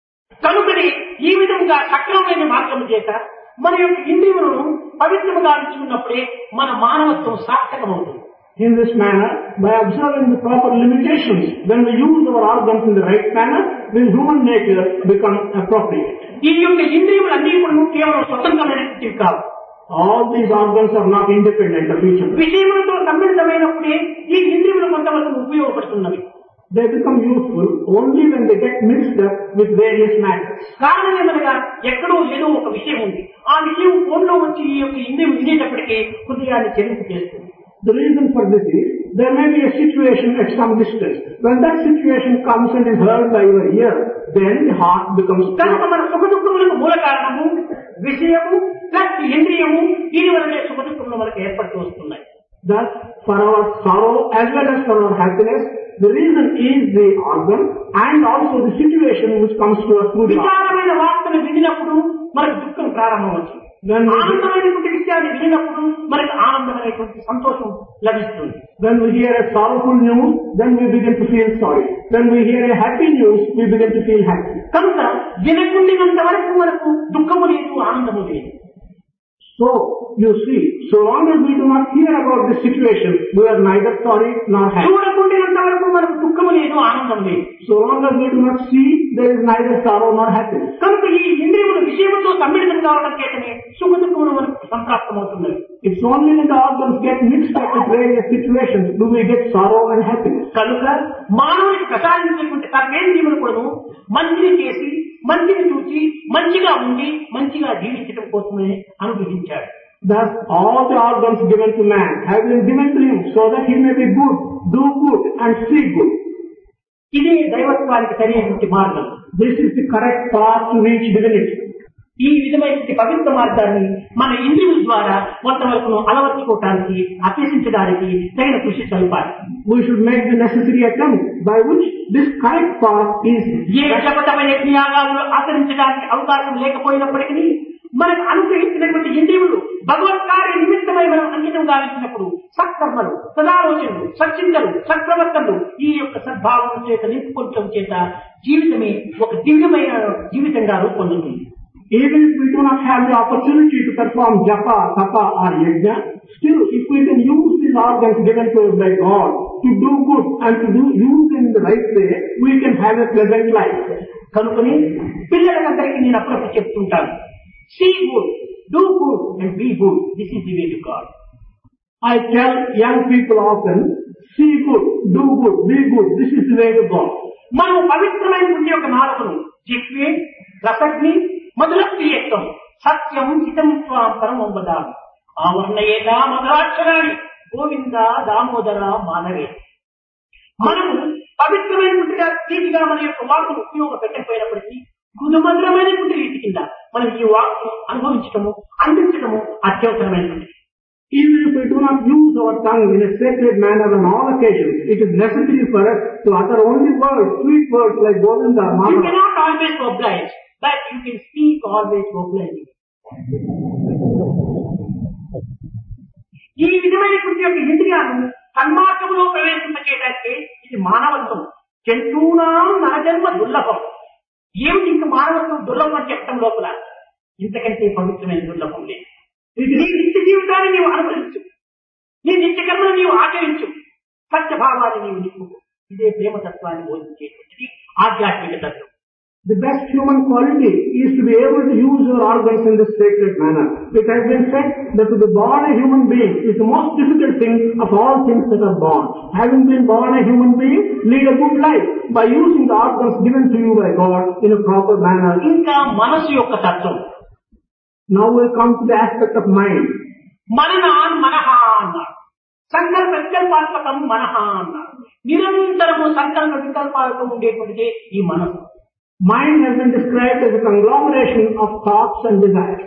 కనుకనే ఈ విధంగా సక్రమమైన మార్గం చేత మన యొక్క ఇంద్రియములను పవిత్రముగా ఉంచుకున్నప్పుడే మన మానవత్వం సార్థకమవుతుంది. In this manner, by observing the proper limitations, when we use our organs in the right manner, then human nature becomes appropriate. ఈ యొక్క ఇంద్రియములన్నీ కూడా కేవలం స్వతంత్రమైనవి కావు. All these organs are not independent of each other. విషయములతో సంబంధమైనప్పుడే ఈ ఇంద్రియములు కొంతవరకు ఉపయోగపడుతున్నవి. They become useful only when they get mixed up with various matters. కారణం ఏమనగా ఎక్కడో ఏదో ఒక విషయం ఉంది, ఆ విషయం ఫోన్లో వచ్చి ఈ యొక్క ఇంద్రియం వినేటప్పటికే హృదయాన్ని చెలింపు చేస్తుంది. The reason for this is, there may be a situation at some distance. When that situation comes and is heard by your ear, then the heart becomes కనుక మన సుఖ దుఃఖములకు మూల కారణము విషయము ప్లస్ ఇంద్రియము, దీని వలనే సుఖ దుఃఖములు మనకు ఏర్పడుతూ వస్తున్నాయి. Thus, for our sorrow as well as for our happiness, the reason is the organ and also the situation which comes to us through the heart. విచారమైన వార్తను వినినప్పుడు మనకు దుఃఖం ప్రారంభమవుతుంది. ఆనందమైనటువంటి విషయాన్ని వినినప్పుడు మనకు ఆనందమైనటువంటి సంతోషం లభిస్తుంది. When we hear a sorrowful news, then we begin to feel sorry. When we hear a happy news, we begin to feel happy. కనుక వినకుండినంత వరకు మనకు దుఃఖము లేదు, ఆనందము లేదు. So, you see, so long as we do not hear about this situation, we are neither sorry nor happy. చూడకుండినంత వరకు మనకు దుఃఖము లేదు, ఆనందం లేదు. So long as we do not see, there is neither sorrow nor happiness. కనుక ఈ ఇంద్రియముల విషయముతో సమ్మిళితం కావడం చేతనే సుఖ దుఃఖములు మనకు సంప్రాప్తమవుతున్నది. It's only when the organs get mixed up with various situations do we get sorrow and happiness. కనుక మానవునికి ప్రసాదించినటువంటి కర్మేంద్రియములు కూడా మంచిని చేసి, మంచిని చూచి, మంచిగా ఉండి, మంచిగా జీవించడం కోసమే అనుగ్రహించాడు. Thus, all the organs given to man have been given to him so that he may be good, do good and see good. ఇదే దైవత్వానికి సరైనటువంటి మార్గం. This is the correct path to reach divinity. ఈ విధమైనటువంటి పవిత్ర మార్గాన్ని మన ఇంద్రియముల ద్వారా కొంతవరకు అలవర్చుకోవటానికి, అభ్యసించడానికి తగిన కృషి సరిపాలి. We should make the necessary attempt by which this correct path is. ఏ జపతమైన త్యాగాలను ఆచరించడానికి అవకాశం లేకపోయినప్పటికీ మనకు అనుగ్రహించినటువంటి ఇంద్రియములు భగవత్ కార్య నిమిత్తమై మనం అంకితం గావించినప్పుడు సత్కర్మలు, సదాలోచనలు, సచ్చింతలు, సత్ప్రవర్తనలు ఈ యొక్క సద్భావం చేత నింపుకోవడం చేత జీవితమే ఒక దివ్యమైన జీవితంగా రూపొందుతుంది. Even if we do not have the opportunity to perform japa, tapa or yajna, still if we can use these organs given to us by God to do good and to use in the right way, we can have a pleasant life. కనుకని పిల్లలందరికీ నేను అప్పుడప్పుడు చెప్తుంటాను, see good, do good and be good. This is the way to God. I tell young people often, see good, do good, be good. This is the way to God. మనం పవిత్రమైనటువంటి యొక్క నాలుకను జిహ్వే, రసగ్ని, మధురప్రియత్వం, సత్యం, హితం, స్వాంతరం వదామి. ఆవర్ణయేత మధురాక్షరాన్ని గోవింద దామోదర మాధవే. మనము పవిత్రమైనటువంటి రీతిగా మన యొక్క వాక్కును ఉపయోగపెట్టకపోయినప్పటికీ మధురమైనటువంటి రీతి కింద మనం ఈ వాక్కును అనుభవించటము, అందించటము అత్యవసరమైనటువంటి. Even if we do not use our tongue in a sacred manner on all occasions, it is necessary for us to utter only words, sweet words like Govinda, Mama. You cannot always oblige, but you can speak always obliging. ఈ విధమైనటువంటి యొక్క ఇంద్రియాలను సన్మార్గంలో ప్రవేశింపచేయడానికి ఇది మానవత్వం. జంతువునాం నరజన్మ దుర్లభం. ఏమిటి ఇంక మానవత్వం దుర్లభం అని చెప్పడం లోపల ఇంతకంటే పవిత్రమైన దుర్లభం లేదు. నీ నిత్య జీవితాన్ని నీవు అనుభవించు, నీ నిత్య కర్మను నీవు ఆచరించు, సత్యభావాన్ని నీవు నింపు. ఇదే ప్రేమతత్వాన్ని బోధించేటువంటిది ఆధ్యాత్మిక తత్వం. The best human quality is to be able to use your organs in this sacred manner. It has been said that to be born a human being is the most difficult thing of all things that are born. Having been born a human being, lead a good life by using the organs given to you by God in a proper manner. ఇంకా మనసు యొక్క తత్వం. Now we'll come to the aspect of mind. మననాన్ మనహ అన్నారు. సంకల్ప వికల్పాత్మకం మనహ అన్నారు. నిరంతరము సంకల్ప వికల్పాలతో ఉండేటువంటిదే ఈ మనసు. Mind has been described as a conglomeration of thoughts and desires.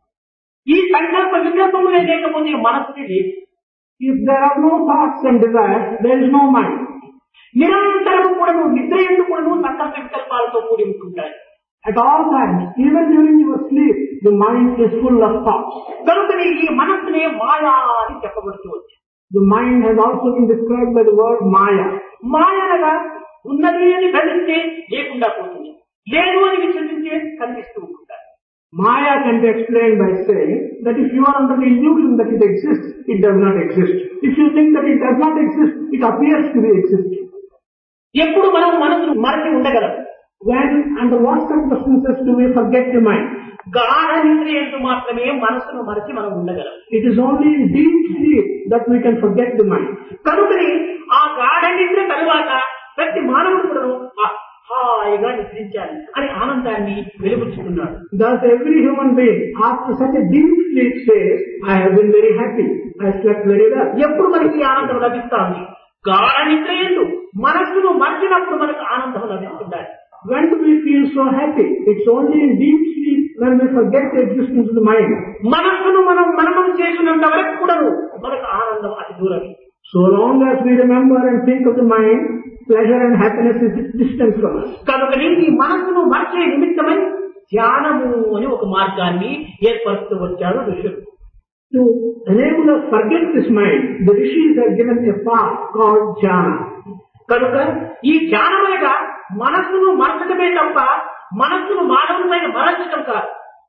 ఈ సంకల్ప వికల్పములే లేకపోతే మనసుకి లేదు. If there are no thoughts and desires, there is no mind. నిరంతరము కూడాను నిద్ర ఎందుకు కూడాను సంకల్ప వికల్పాలతో కూడి ఉంటుంటాయి. At all times, even during your sleep, the mind is full of thoughts. కనుకనే ఈ మనస్సునే మాయా అని చెప్పబడుతూ వచ్చింది. The mind has also been described by the word Maya. మాయ అనగా ఉన్నది అని భ్రమిస్తే లేకుండా పోతుంది, లేదు అని విశ్వసించే కనిపిస్తూ ఉంటుంటారు. Maya can be explained by saying that if you are under the illusion that it exists, it does not exist. If you think that it does not exist, it appears to be existing. ఎప్పుడు మనం మనసును మరచి ఉండగలం? When, under what circumstances do we forget the mind? గాఢ నిద్ర ఎందు మాత్రమే మనసును మరచి మనం ఉండగలం. It is only in deep sleep that we can forget the mind. కనుకనే ఆ గాఢ నిద్ర తరువాత ప్రతి మానవుడు కూడా హాయిగా నిద్రించాలి అని ఆనందాన్ని వెలుగుచ్చుకున్నాడు. Thus every human being after such a deep sleep says, I have been very happy, I slept very well. ఎప్పుడు మనకి ఆనందం లభిస్తుంది? గాఢ నిద్ర ఎందు మనస్సును మరచినప్పుడు మనకు ఆనందం లభిస్తుండాలి. When do we feel so happy? It's only in deep sleep when we forget the existence of the mind. మనస్సును మనం మననం చేసినంత వరకు కూడా మనకు ఆనందం అతి దూరం. So long as we remember and think of the mind, pleasure and happiness is distant from us. కనుకనే ఈ మనస్సును మరచే నిమిత్తమై ధ్యానము అని ఒక మార్గాన్ని ఏర్పరుస్తూ వచ్చారు ఋషులు. To enable us forget this mind, the rishis have given a path called jhana. కనుక ఈ ధ్యానం అనగా మనస్సును మరచడమే తప్ప మనస్సును మానవులపై మరచడం కాదు.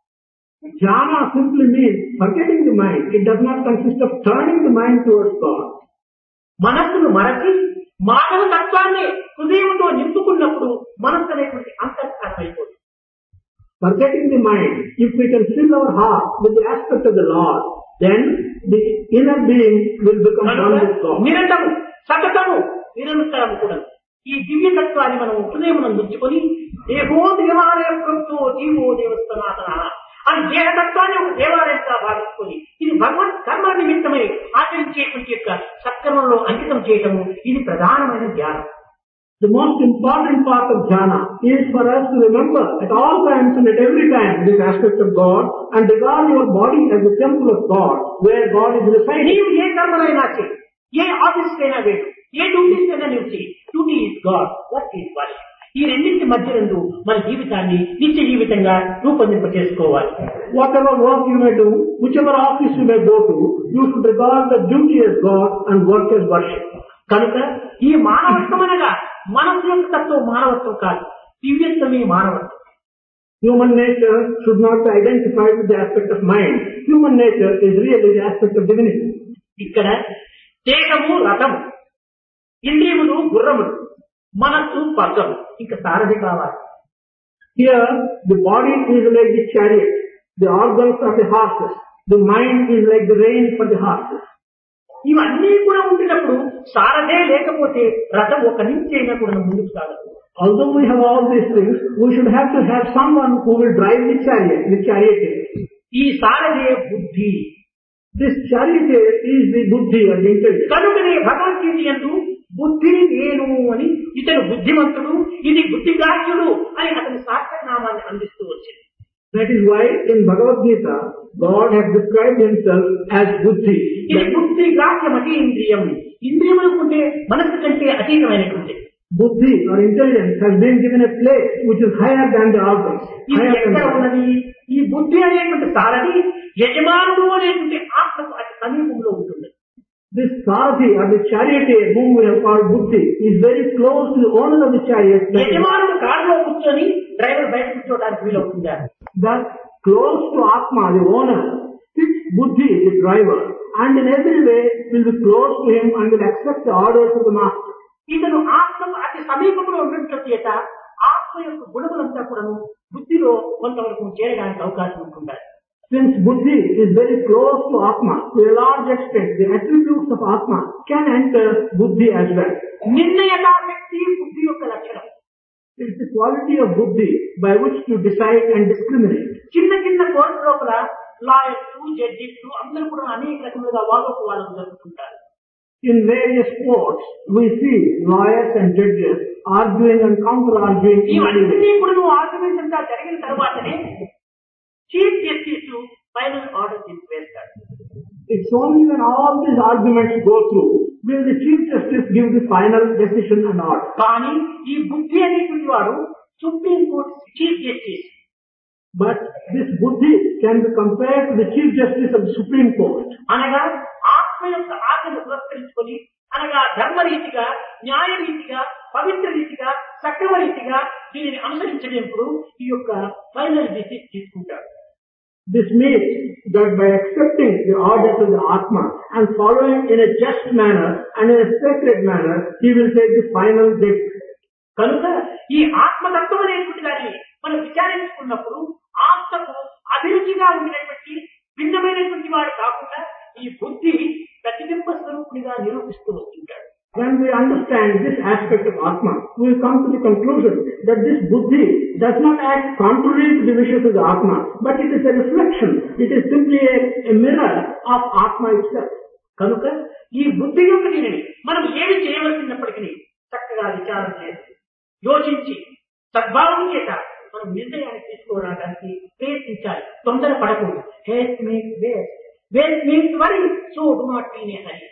Jhana simply means forgetting the mind. It does not consist of turning the mind towards God. మనస్సును మరచి మానవ తత్వాన్ని హృదయంతో నింపుకున్నప్పుడు మనస్సు అనేటువంటి అంతఃకరణమైపోతుంది. Forgetting the mind, if we can fill our heart with the aspect of the Lord, then the inner being will become one with God. నిరంతరము సతతము నిరంతరము కూడా ఈ దివ్య తత్వాన్ని మనం హృదయమును ఉంచుకొని దేహో దేవాలయం కృప్తో జీవో దేవస్థానాతన అని దేహతత్వాన్ని ఒక దేవాలయంగా భావించుకొని ఇది భగవత్ కర్మ నిమిత్తమై ఆచరించేటువంటి యొక్క సత్కర్మంలో అంకితం చేయటము ఇది ప్రధానమైన ధ్యానం. The most important part of jhana is for us to remember at all times and at every time this aspect of God and regard your body as the temple of God where God is residing. నీవు ఏ కర్మలైనా చేయి, ఏ office అయినా వెళ్ళు, ఏ duties అయినా నువ్వు చేయి, duty is God, work is worship. ఈ రెండింటి మధ్య రెండు మన జీవితాన్ని నిత్య జీవితంగా రూపొందింప చేసుకోవాలి. Whatever work you may do, whichever office you may go to, you should regard the duty as God and work as worship. కనుక ఈ మానవత్వం అనగా మనస్సు యొక్క తత్వం మానవత్వం కాదు, దివ్యత్వమే మానవత్వం. Human nature should not be identified with the aspect of mind. Human nature is really the aspect of divinity. ఇక్కడ దేహము రథము, ఇంద్రియములు గుర్రములు, మనస్సు పగ్గము, ఇంకా సారథి కావాలి. Here the body is like the chariot, the organs are the horses, the mind is like the rein for the horses. ఇవన్నీ కూడా ఉంటున్నప్పుడు సారథే లేకపోతే రథం ఒక నుంచి అయినా కూడా ముందుకు సాగదు. Although we have all these things, we should have to have someone who will drive the charioteer. ఈ సారథే బుద్ధి. This charioteer is the buddhi or the intelligence. కనుకనే భగవద్గీత యందు బుద్ధి నేను అని ఇతను బుద్ధిమంతుడు, ఇది బుద్ధిగ్రాహ్యుడు అని అతని సార్థకనామాన్ని అందిస్తూ వచ్చింది. That is why in Bhagavad Gita, God has described himself as buddhi. ఇది బుద్ధిగ్రాహ్యం అతి ఇంద్రియం. ఇంద్రియములకుంటే మనస్సు కంటే అతీతమైనటువంటి buddhi or intelligence has been given a place which is higher than the organs. ఇది ఎక్కడ ఉన్నది? ఈ బుద్ధి అనేటువంటి సారథి యజమానుడు అనేటువంటి ఆత్మకు అతి సమీపంలో ఉంటుంది. This Sarathi or the charioteer whom we have called Buddhi is very close to the owner of the chariot. యజమానుడు కారులో కూర్చొని డ్రైవర్ బయట కూర్చోవడానికి వీలవుతుందా? Thus close to Atma, the owner, sits Buddhi, the driver, and in every way will be close to him and will accept the orders of the master. ఇతను ఆత్మకు అతి సమీపంలో ఉండటం చేత ఆత్మ ఆత్మ యొక్క గుణములంతా కూడాను బుద్ధిలో కొంతవరకు చేరడానికి అవకాశం ఉంటుంటాయి. Since buddhi is very close to Atma, to a large extent, the attributes of Atma can enter buddhi as well. నిర్ణయక శక్తి బుద్ధి యొక్క లక్షణం. It is the quality of buddhi by which to decide and discriminate. చిన్న చిన్న court లోపల lawyers, judges అందరూ కూడా అనేక రకములుగా వాదోపవాదం జరుపుతుంటారు. In various courts, we see lawyers and judges arguing and counter-arguing. ఇవన్నీ కూడా ఆర్గ్యుమెంట్ అంతా జరిగిన తర్వాతనే చీఫ్ జస్టిస్ ఫైనల్ ఆర్డర్ తీసుకువేస్తాడు. It's only when all these arguments go through will the chief justice give the final decision and order. కానీ ఈ బుద్ధి అనేటువంటి వాడు supreme court chief justice. But this buddhi can be compared to the chief justice of the Supreme Court. అనగా ఆత్మ యొక్క ఆజ్ఞను పురస్కరించుకొని, అనగా ధర్మరీతిగా, న్యాయరీతిగా, పవిత్ర రీతిగా, సక్రమ రీతిగా దీనిని అనుసరించినప్పుడు ఈ యొక్క ఫైనల్ డిసిషన్ తీసుకుంటాడు. This means that by accepting the orders of the Atma and following in a just manner and in a sacred manner, he will take the final judgment. కనుక ఈ ఆత్మతత్వం అనేటువంటి దాన్ని మనం విచారించుకున్నప్పుడు ఆత్మకు అభిరుచిగా ఉండినటువంటి భిన్నమైనటువంటి వాడు కాకుండా ఈ బుద్ధి ప్రతిబింబ స్వరూపునిగా నిరూపిస్తూ వస్తుంటాడు. When we understand this aspect of Atma, we will come to the conclusion that this buddhi does not act contrary to the wishes of the Atma, but it is a reflection. It is simply a mirror of Atma itself. కనుక ఈ బుద్ధి యొక్క దీనిని మనం ఏమి చేయవలసినప్పటికీ చక్కగా విచారం చేసి యోచించి సద్భావం చేత మనం నిర్ణయాన్ని తీసుకోవడానికి ప్రయత్నించాలి. తొందర పడకూడదు. Haste means waste, waste means worry, so do not be in a hurry.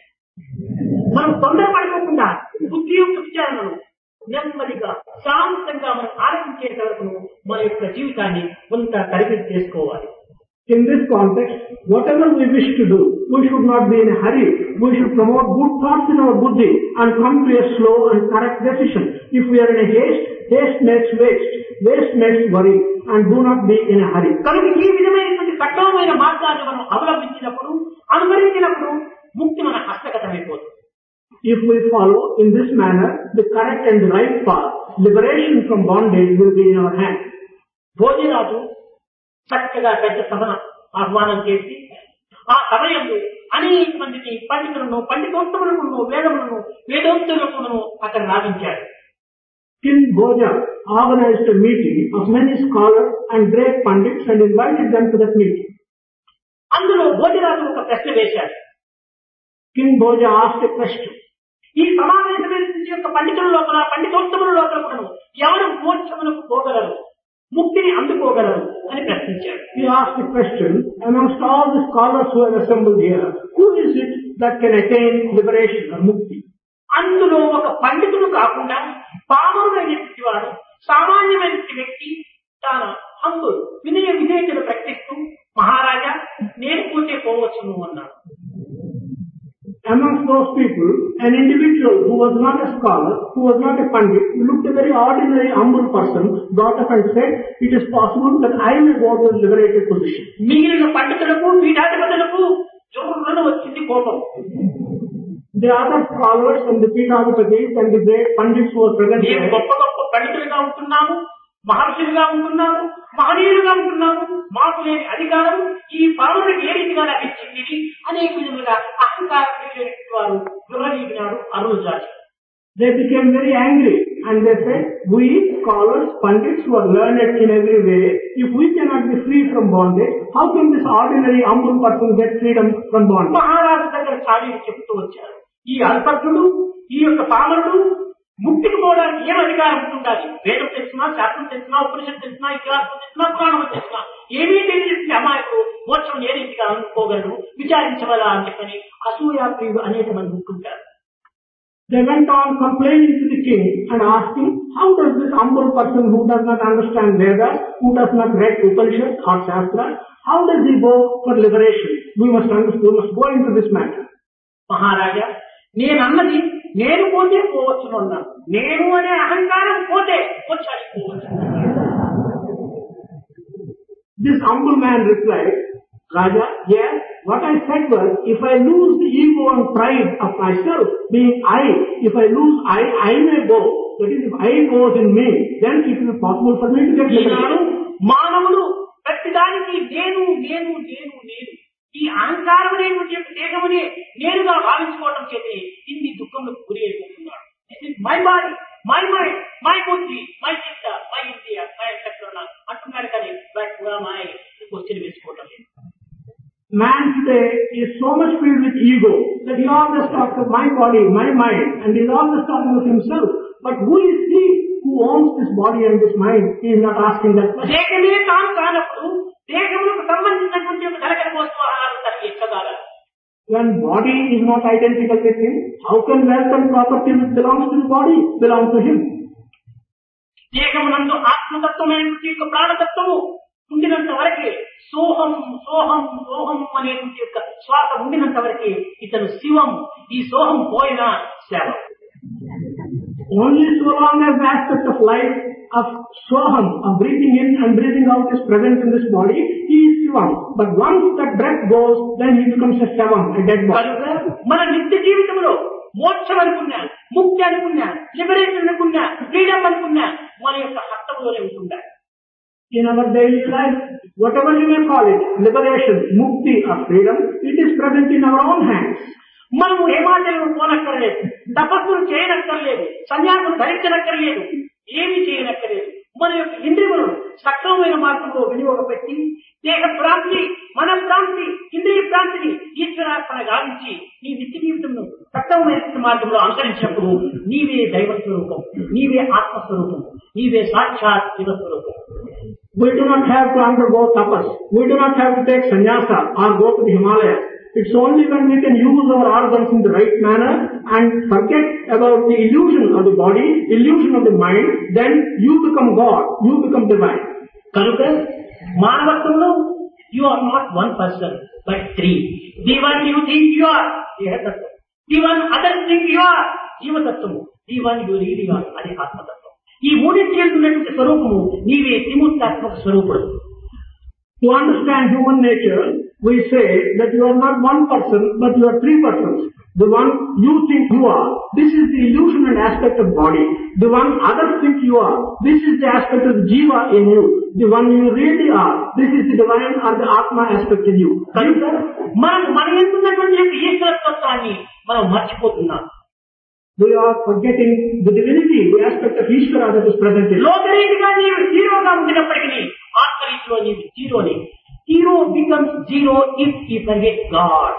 మనం తొందర పడుకోకుండా బుద్ధి యొక్క విచారణను నెమ్మదిగా శాంతంగా మనం ఆలోచించేంత వరకు మన యొక్క జీవితాన్ని కొంత తరగతి చేసుకోవాలి. In this context, whatever we wish to do, we should not be in a hurry. We should promote good thoughts in our buddhi and come to a slow and correct decision. If we are in a haste, haste makes waste, waste makes worry, and do not be in a hurry. కనుక ఈ విధమైనటువంటి కఠోరమైన మార్గాన్ని మనం అవలంబించినప్పుడు, అనుసరించినప్పుడు ముక్తి మన హస్తగతమైపోతుంది. If we follow in this manner the correct and the right path, liberation from bondage will be in our hands. Bhojaraju చక్కగా పెద్ద సభను ఆహ్వానం చేసి ఆ సమయంలో అనేక మందిని పండితులను, పండితోత్తములను, వేదములను, వేదోక్తులను అక్కడ రావించాడు. King Bhoja organized a meeting of many scholars and great pandits and invited them to that meeting. అందులో భోజరాజు ఒక ప్రశ్న వేశాడు. King Bhoja asked a question. ఈ సమావేశమైన యొక్క పండితుల లోపల, పండితోత్తముల లోపల కూడా ఎవరు మోక్షములకు పోగలరు, ముక్తిని అందుకోగలరు అని ప్రశ్నించాడు. He asked a question amongst all the scholars who have assembled here, who is it that can attain liberation or mukti? అందులో ఒక పండితుడు కాకుండా పామరుడైనటువంటి వాడు, సామాన్యమైన వ్యక్తి తాను హంబుల్ వినయ విధేయతను ప్రకటిస్తూ, మహారాజా నేను పోతే పోవచ్చును అన్నాడు. Amongst those people, an individual who was not a scholar, who was not a pandit, who looked a very ordinary, humble person, got up and said, it is possible that I may go to a liberated position. మిగిలిన పండితులకు, పీఠాధిపతులకు జోరులను వచ్చింది కోపం. The other scholars and the Peethadhipatis and the great pandits who were present మేము there, గొప్ప గొప్ప పండితులుగా ఉంటున్నాము, మహర్షులుగా ఉంటున్నాము, మహనీయులుగా ఉంటున్నాము, మాకు లేని అధికారం ఈ పాలనకు ఏ రీతిగా లభించింది అనేక విధములుగా అహంకారం వారు వివరించినాడు అరుణాచార్య. they became very angry and they said, we scholars, pandits who are learned in every way, if we cannot be free from bondage, how can this ordinary humble person get freedom from bondage? మహారాజు దగ్గర చాడీలు చెబుతూ వచ్చారు. ఈ అల్పజ్ఞుడు, ఈ యొక్క పామరుడు ముక్తికి పోవడానికి ఏం అధికారం ఉంటుండాలి? వేదం తెలిసినా, శాస్త్రం తెలిసినా, ఉపనిషత్తు తెలిసినా, ఇతిహాసం తెలిసినా, పురాణం తెలిసినా, ఏమీ తెలియజేసిన అమాయకుడు మోక్షం ఏ రీతిగా అందుకోగలరు, విచారించవలా అని చెప్పని అసూయాప్రియుడు అనేక మంది ఉంటుంటారు. They went on complaining to the king and asking, how does this humble person who does not understand Vedas, who does not read Upanishad or Shastra, how does he go for liberation? We must go into this matter. మహారాజా నేనన్నది నేను పోతే పోవచ్చును అన్నాను. నేను అనే అహంకారం పోతే వచ్చాడు పోవచ్చు. This humble man replied, Raja, yes, what I said was, if I lose the ego and pride of myself, being I, if I lose I may go, that is, if I goes in me, then it will be possible for me to get liberation. మానవుడు ప్రతిదానికి నేను నేను నేను నేను ఈ అహంకారం అనేటువంటి దేహమునే నేనుగా భావించుకోవడం చేతే ఇన్ని దుఃఖంలోకి గురి అయిపోతున్నాడు. This is my body, my mind, my buddhi, my chitta, my India, my etcetera అంటున్నాడు కానీ బట్ మై క్వశ్చన్ వేసుకోవటం లేదు. Man today is so much filled with ego that he always talks of my body, my mind, and he is always talking of himself. But who is he who owns this body and this mind? He is not asking that question. దేహమే తాను కానప్పుడు దేహములకు సంబంధించినటువంటి ఒక ధనకర వస్తువు తనకి ఎక్కగలరు. When body is not identical with him, how can wealth and property which belongs to the body belong to him? దేహమునందు ఆత్మతత్వమైనటువంటి యొక్క ప్రాణతత్వము ఉండినంత వరకే సోహం సోహం సోహం అనేటువంటి యొక్క శ్వాస ఉండినంత వరకే ఇతను శివం. ఈ సోహం పోయినా శవం. Only so long as the aspect of life of Soham, of breathing in and breathing out is present in this body, he is Shivam. But once that breath goes, then he becomes a Shavam, a dead body. మన నిత్య జీవితంలో మోక్షం అనుకున్నా, ముక్తి అనుకున్నా, liberation అనుకున్నా, freedom అనుకున్నా మన యొక్క హస్తములోనే ఉంటుండాలి. In our daily life, whatever you may call it, liberation, mukti or freedom, it is present in our own hands. మనము ఏమాటలు పోనక్కర్లేదు, తపస్సులు చేయనక్కర్లేదు, సన్యాసం ధరించనక్కర్లేదు, ఏమి చేయనక్కర్లేదు. మన యొక్క ఇంద్రియములను సక్రమమైన మార్గంలో వినియోగపెట్టి దేహ ప్రాంతి, మన ప్రాంతి, ఇంద్రియ ప్రాంతిని ఈశ్వరార్పణ గావించి నీ నిత్య జీవితంలో సక్రమమైన మార్గంలో అనుసరించినప్పుడు నీవే దైవ స్వరూపం, నీవే ఆత్మస్వరూపం, నీవే సాక్షాత్ శివస్వరూపం. We do not have to undergo tapas. We do not have to take sannyasa or go to the Himalayas. It's only when we can use our organs in the right manner and forget about the illusion of the body, illusion of the mind, then you become God, you become divine. కనుక మానవత్వంలో you are not one person but three. The one you think you are, దేహతత్వం. The one others think you are, జీవతత్వము. The one you really are, అది ఆత్మతత్వం. ఈ మూడింటి ఉన్నటువంటి స్వరూపము నీవే త్రిమూర్తాత్మక స్వరూపుడు. To understand human nature, we say that you are not one person, but you are three persons. The one you think you are, this is the illusion and aspect of body. The one others think you are, this is the aspect of jiva in you. The one you really are, this is the divine or the atma aspect in you. మనం మన ఎందున్నటువంటి ఈశ్వరత్వాన్ని మనం మర్చిపోతున్నాం. We are forgetting the divinity, the aspect of Ishvara that is present in you. లోకరీతిగా నీవు జీరోగా ఉండినప్పటికీ ఆత్మరీతిలో నీవు జీరోని. Hero becomes zero if he forgets God.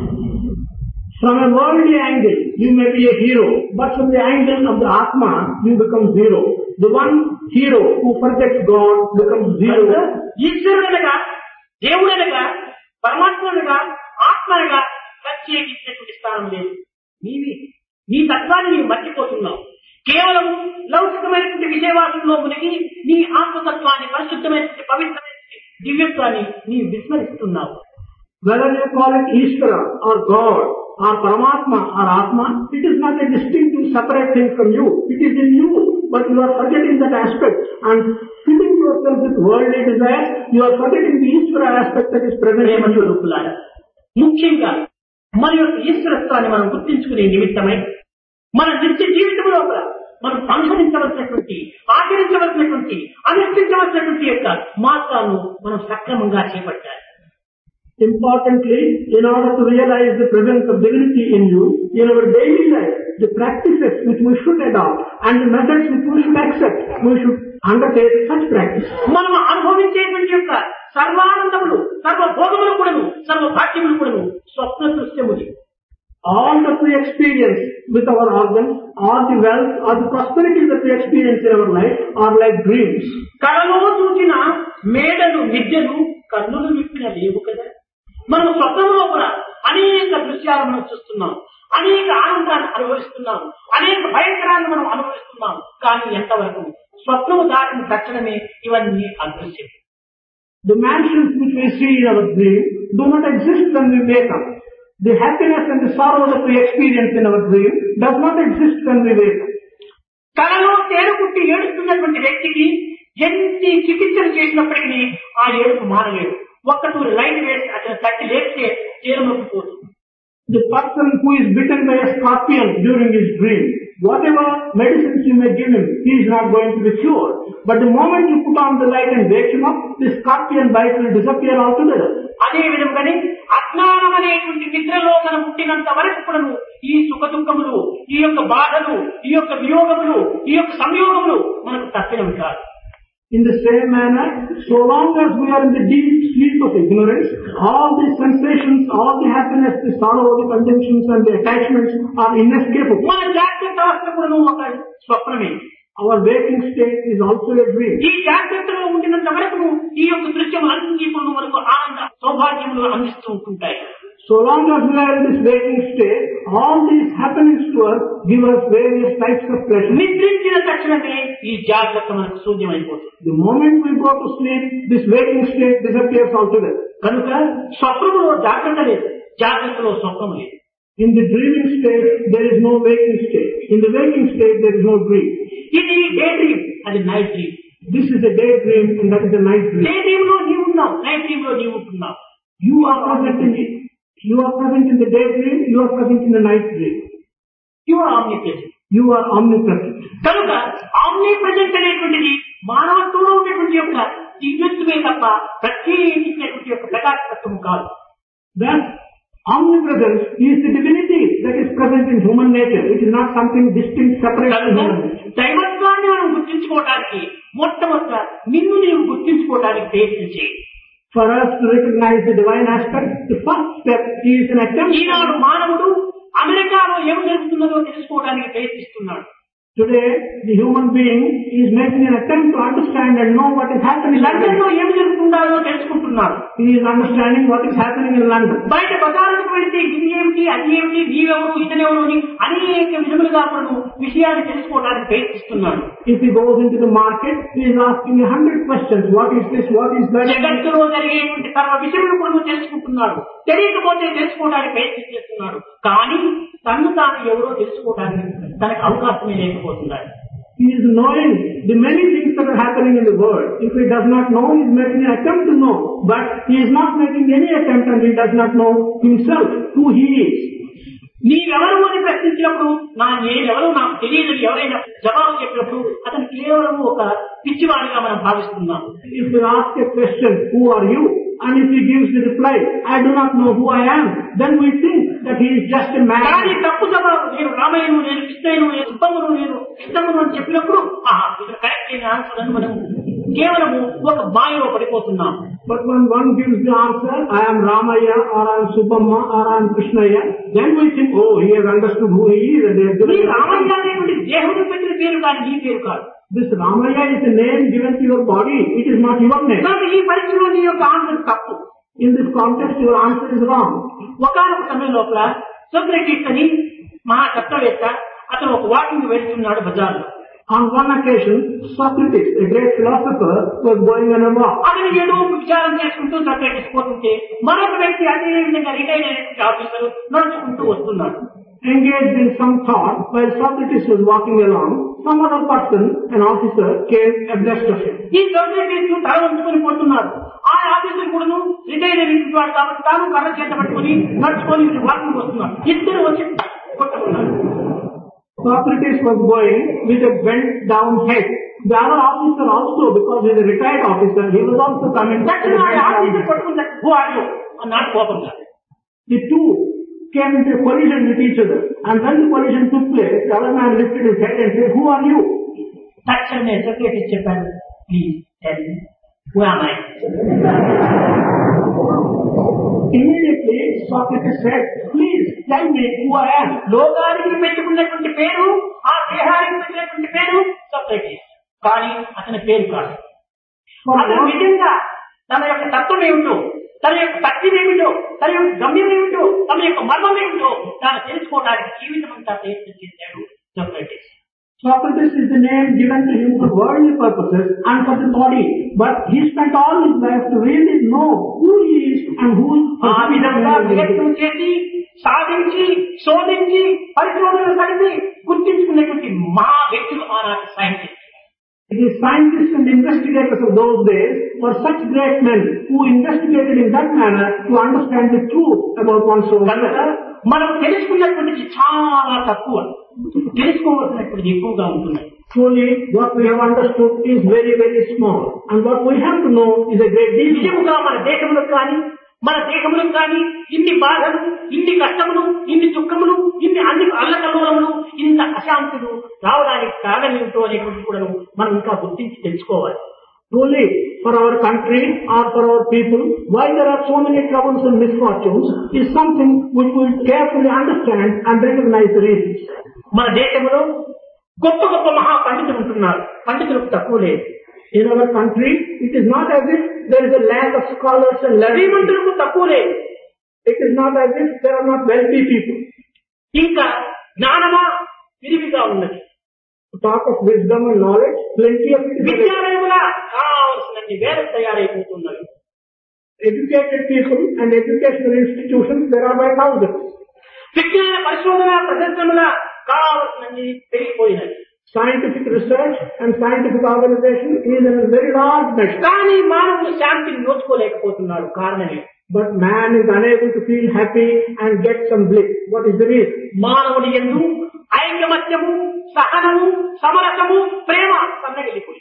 From a worldly angle, you may be a hero, but from the angle of the Atma, you become zero. The one hero who forgets God becomes zero. ఈశ్వరుడనగా, దేవుడనగా, పరమాత్మనగా, ఆత్మనగా ప్రత్యేకించినటువంటి స్థానం లేదు. నీవే నీ తత్వాన్ని నీవు మర్చిపోతున్నావు. కేవలం లౌకికమైనటువంటి విషయవాసంలో మునిగి నీ ఆత్మతత్వాన్ని, పరిశుద్ధమైనటువంటి పవిత్రమైనటువంటి దివ్యత్వాన్ని నీవు విస్మరిస్తున్నావు. Whether you call it Ishvara or God or Paramatma or Atma, it is not a distinctive separate thing from you. It is in you, but you are forgetting that aspect and filling yourself with worldly desires. You are forgetting the Ishvara aspect that is present in you. ముఖ్యంగా మన యొక్క ఈశ్వరత్వాన్ని మనం గుర్తించుకునే నిమిత్తమై మన నిత్య జీవితం లోపల మనం అనుసరించవలసినటువంటి, ఆచరించవలసినటువంటి, అనుష్ఠించవలసినటువంటి యొక్క మార్గాలను మనం సక్రమంగా చేపట్టాలి. Importantly, in order to realize the presence of divinity in you, in our daily life, the practices which we should adopt and the methods which we should accept, we should undertake such practice. మనం అనుభవించేటువంటి యొక్క సర్వానందములు, సర్వభోగములు కూడాను, సర్వభాగ్యములు కూడాను స్వప్న దృశ్యములు. All that we experience with our organs, or the wealth, or the prosperity that we experience in our life are like dreams. కలలో చూసిన మేడలు, విద్యలు కన్నులు విప్పిన లేవు కదా. మనం స్వప్నంలో కూడా అనేక దృశ్యాలను మనం చూస్తున్నాం, అనేక ఆనందాన్ని అనుభవిస్తున్నాం, అనేక భయంకరాన్ని మనం అనుభవిస్తున్నాం. కానీ ఎంతవరకు స్వప్నము దాటిన తక్షణమే ఇవన్నీ అదృశ్యం. The mansions which we see in our dream do not exist when we wake up. The happiness and the sorrow that we experience in our dream does not exist when we wake up. కలలో తేలుకుట్టి ఏడుస్తున్నటువంటి వ్యక్తికి ఎన్ని చికిత్సలు చేసినప్పటికీ ఆ ఏడుపు మానలేదు. ఒక్కటూరు light వేసి అతను తట్టి లేపితే తేలులోకి పోతుంది. The person who is bitten by a scorpion during his dream, whatever medicines you may give him, he is not going to be cured. But the moment you put on the light and wake him up, the scorpion bite will disappear altogether. అదే విధంగానే అజ్ఞానం అనేటువంటి నిద్రలో మనం పుట్టినంత వరకు కూడా ఈ సుఖ దుఃఖములు, ఈ యొక్క బాధలు, ఈ యొక్క వియోగములు, ఈ యొక్క సంయోగములు మనకు తప్పినవి కాదు. In the same manner, so long as we are in the deep sleep of ignorance, all the sensations, all the happiness, the sorrow, the contentions and the attachments are inescapable. మన జాగ్రత్త అవస్థ కూడా ఒక స్వప్నమే. Our waking state is also a dream. ఈ జాగ్రత్తలో ఉండినంత వరకు ఈ యొక్క దృశ్యం అన్ని కూడా మనకు ఆనంద సౌభాగ్యములు అందిస్తూ ఉంటుంటాయి. So long as we are in this waking state, all these happenings to us give us various types of pleasure. నిద్రించిన తక్షణమే ఈ జాగ్రత్త మనకు శూన్యమైపోతుంది. The moment we go to sleep, this waking state disappears altogether. కనుక స్వప్నములో జాగ్రత్త లేదు, జాగ్రత్తలో స్వప్నం లేదు. In the dreaming state, there is no waking state. In the waking state, there is no dream. ఇది డే డ్రీమ్, అది night dream. This is a daydream and that is a night dream. Day dream లో నీవు ఉన్నావు, night dream లో నీవు ఉంటున్నావు. You are present in it. You are present in the daydream, you are present in the night dream. You are omnipresent. You are omnipresent. కనుక ఆమ్నిప్రెజెంట్ అనేటువంటిది మానవత్వంలో ఉన్నటువంటి యొక్క దివ్యత్వమే తప్ప ప్రత్యేకించినటువంటి యొక్క ప్రకాశతత్వం కాదు. Thus, omnipresence is the divinity that is present in human nature. It is not something distinct, separate from human nature. దైవత్వాన్ని మనం గుర్తించుకోవడానికి మొట్టమొదట నిన్ను నీవు గుర్తించుకోవడానికి ప్రయత్నించి For us to recognize the divine aspect, the first step is an attempt. ఈనాడు మానవుడు అమెరికాలో ఏం జరుగుతున్నదో తెలుసుకోవడానికి ప్రయత్నిస్తున్నాడు. Today, the human being is making an attempt to understand and know what is happening. London లో ఏం జరుగుతుందో తెలుసుకుంటున్నాడు. He is understanding what is happening in London. బయట బజారుకు వెళ్తే ఇది ఏమిటి, అది ఏమిటి, నీవెవరు, ఇతనెవరు అని అనేక విధములుగా మనం విషయాలు తెలుసుకోవడానికి ప్రయత్నిస్తున్నాడు. If he goes into the market, he is asking 100 questions. What is this? What is that? జగత్తులో జరిగేటువంటి సర్వ విషయాలు కూడా తెలుసుకుంటున్నాడు. తెలియకపోతే తెలుసుకోవడానికి ప్రయత్నం చేస్తున్నాడు. కానీ తను తాను ఎవరో తెలుసుకోవడానికి తనకు అవకాశమే లేకపోతున్నాడు. He is knowing the many things that are happening in the world. If he does not know, he is making an attempt to know. But he is not making any attempt and he does not know himself who he is. నీవెవరు అని ప్రశ్నించినప్పుడు నేనెవరు నాకు తెలియదని ఎవరైనా జవాబు చెప్పినప్పుడు అతను కేవలం ఒక పిచ్చివాడిగా మనం భావిస్తున్నాం. If you ask a question, who are you? And if he gives the reply, I do not know who I am, then we think that he is just a man. కానీ తప్పు జవాబు, నేను రామయ్యను, నేను కృష్ణయ్యను, నేను సుబ్బమ్మను, నేను కృష్ణమ్మను అని చెప్పినప్పుడు ఇది కరెక్ట్ అయిన ఆన్సర్ అని మనం కేవలము ఒక మాయలో పడిపోతున్నాం. But when one gives the answer, I am Ramaya or I am Subamma or I am Krishnaya, then we think, oh, he has understood who he is and they have given. ఈ రామయ్య అనేటువంటి దేవుడు పెట్టిన పేరు కానీ నీ పేరు కాదు. This Ramaya is a name given to your body. It is not your name. కాబట్టి ఈ పరీక్షలో నీ యొక్క ఆన్సర్ తప్పు. In this context, your answer is wrong. ఒకనొక సమయం లోపల సోక్రటీస్ అని మహా తత్వవేత్త అతను ఒక వాకింగ్ వెళ్తున్నాడు బజార్లో. On one occasion, Socrates, a great philosopher, was going on a walk. అతను ఏదో విచారం చేసుకుంటూ సోక్రటీస్ పోతుంటే మరొక వ్యక్తి అదే విధంగా రిటైర్ అయినటువంటి ఆఫీసర్ నడుచుకుంటూ వస్తున్నాడు. Engaged in some thought, while Socrates was walking along, some other person, an officer, came abreast of him. ఈ సోక్రటీస్ తల వంచుకొని పోతున్నాడు. ఆ ఆఫీసర్ కూడా రిటైర్ అయినటువంటి వాడు కాబట్టి తాను కర్ర చేత పట్టుకొని నడుచుకొని వాకింగ్ వస్తున్నాడు. ఇద్దరు వచ్చి కొట్టుకున్నారు. Socrates was going with a bent down head. The other officer also, because he is a retired officer, he was also coming. Officer పట్టుకుంటాడు. హూ ఆర్ యు అన్నాడు కోపంగా. The two came into a collision with each other. And when the collision took place, the other man lifted his head and said, who are you? తక్షణమే Socrates చెప్పాడు, please tell me who am I. Immediately, Socrates said, please tell me who I am. లోకానికి పెట్టుకున్నటువంటి పేరు, ఆ దేహానికి పెట్టినటువంటి పేరు Socrates. కానీ అతని పేరు కాదు. అతను నిజంగా తన యొక్క తత్వం ఏమిటో, తన యొక్క శక్తి ఏమిటో, తన యొక్క గమ్యం ఏమిటో, తన యొక్క మర్మం ఏమిటో తాను తెలుసుకోవడానికి జీవితం అంతా ప్రయత్నం చేశాడు Socrates. Socrates is the name given to him for worldly purposes and for the body. But he spent all his life to really know who he is and who is. ఆ విధంగా ప్రయత్నం చేసి, సాధించి, శోధించి, పరిశోధన కలిసి గుర్తించుకున్నటువంటి మా వ్యక్తులు ఆనాటి scientist. The scientists and investigators of those days were such great men who investigated in that manner to understand the truth about one's own కనుక self. మనం తెలుసుకున్నటువంటిది చాలా తక్కువ, తెలుసుకోవాల్సినటువంటిది ఎక్కువగా ఉంటున్నాయి. Truly, what we have understood is very, very small, and what we have to know is a great deal. నిజముగా మన దేశంలో కానీ ఇన్ని బాధలు, ఇన్ని కష్టములు, ఇన్ని దుఃఖములు, ఇన్ని అన్ని అల్లకల్లోలములు, ఇంత అశాంతులు రావడానికి కారణం ఏమిటో అనేటువంటి కూడా మనం ఇంకా గుర్తించి తెలుసుకోవాలి. Truly, for our country or for our people, why there are so many troubles and misfortunes is something which we will carefully understand and recognize the reasons. మన దేశంలో గొప్ప గొప్ప మహా పండితులు ఉంటున్నారు, పండితులకు తక్కువ లేదు. In our country, it is not as if there is a lack of scholars and learned. శ్రీమంతులకు తక్కువ లేదు. It is not as if there are not wealthy people. ఇంకా జ్ఞానమా విరివిగా ఉన్నది. To talk of wisdom and knowledge, plenty of it is available. విద్యాలయముల కావాల్సినన్ని వేరే తయారైపోతున్నవి. Educated people and educational institutions, there are by thousands. విజ్ఞాన పరిశోధన ప్రదర్శనల కావాల్సినన్ని పెరిగిపోయినవి. Scientific research and scientific organization is in a very large measure. కానీ మానవుడు శాంతిని నోచుకోలేకపోతున్నాడు. కారణమే But man is unable to feel happy and get some bliss. What is the reason? మానవుడి యందు ఐకమత్యము, సహనము, సమరసము, ప్రేమ సన్నగిలిపోయి.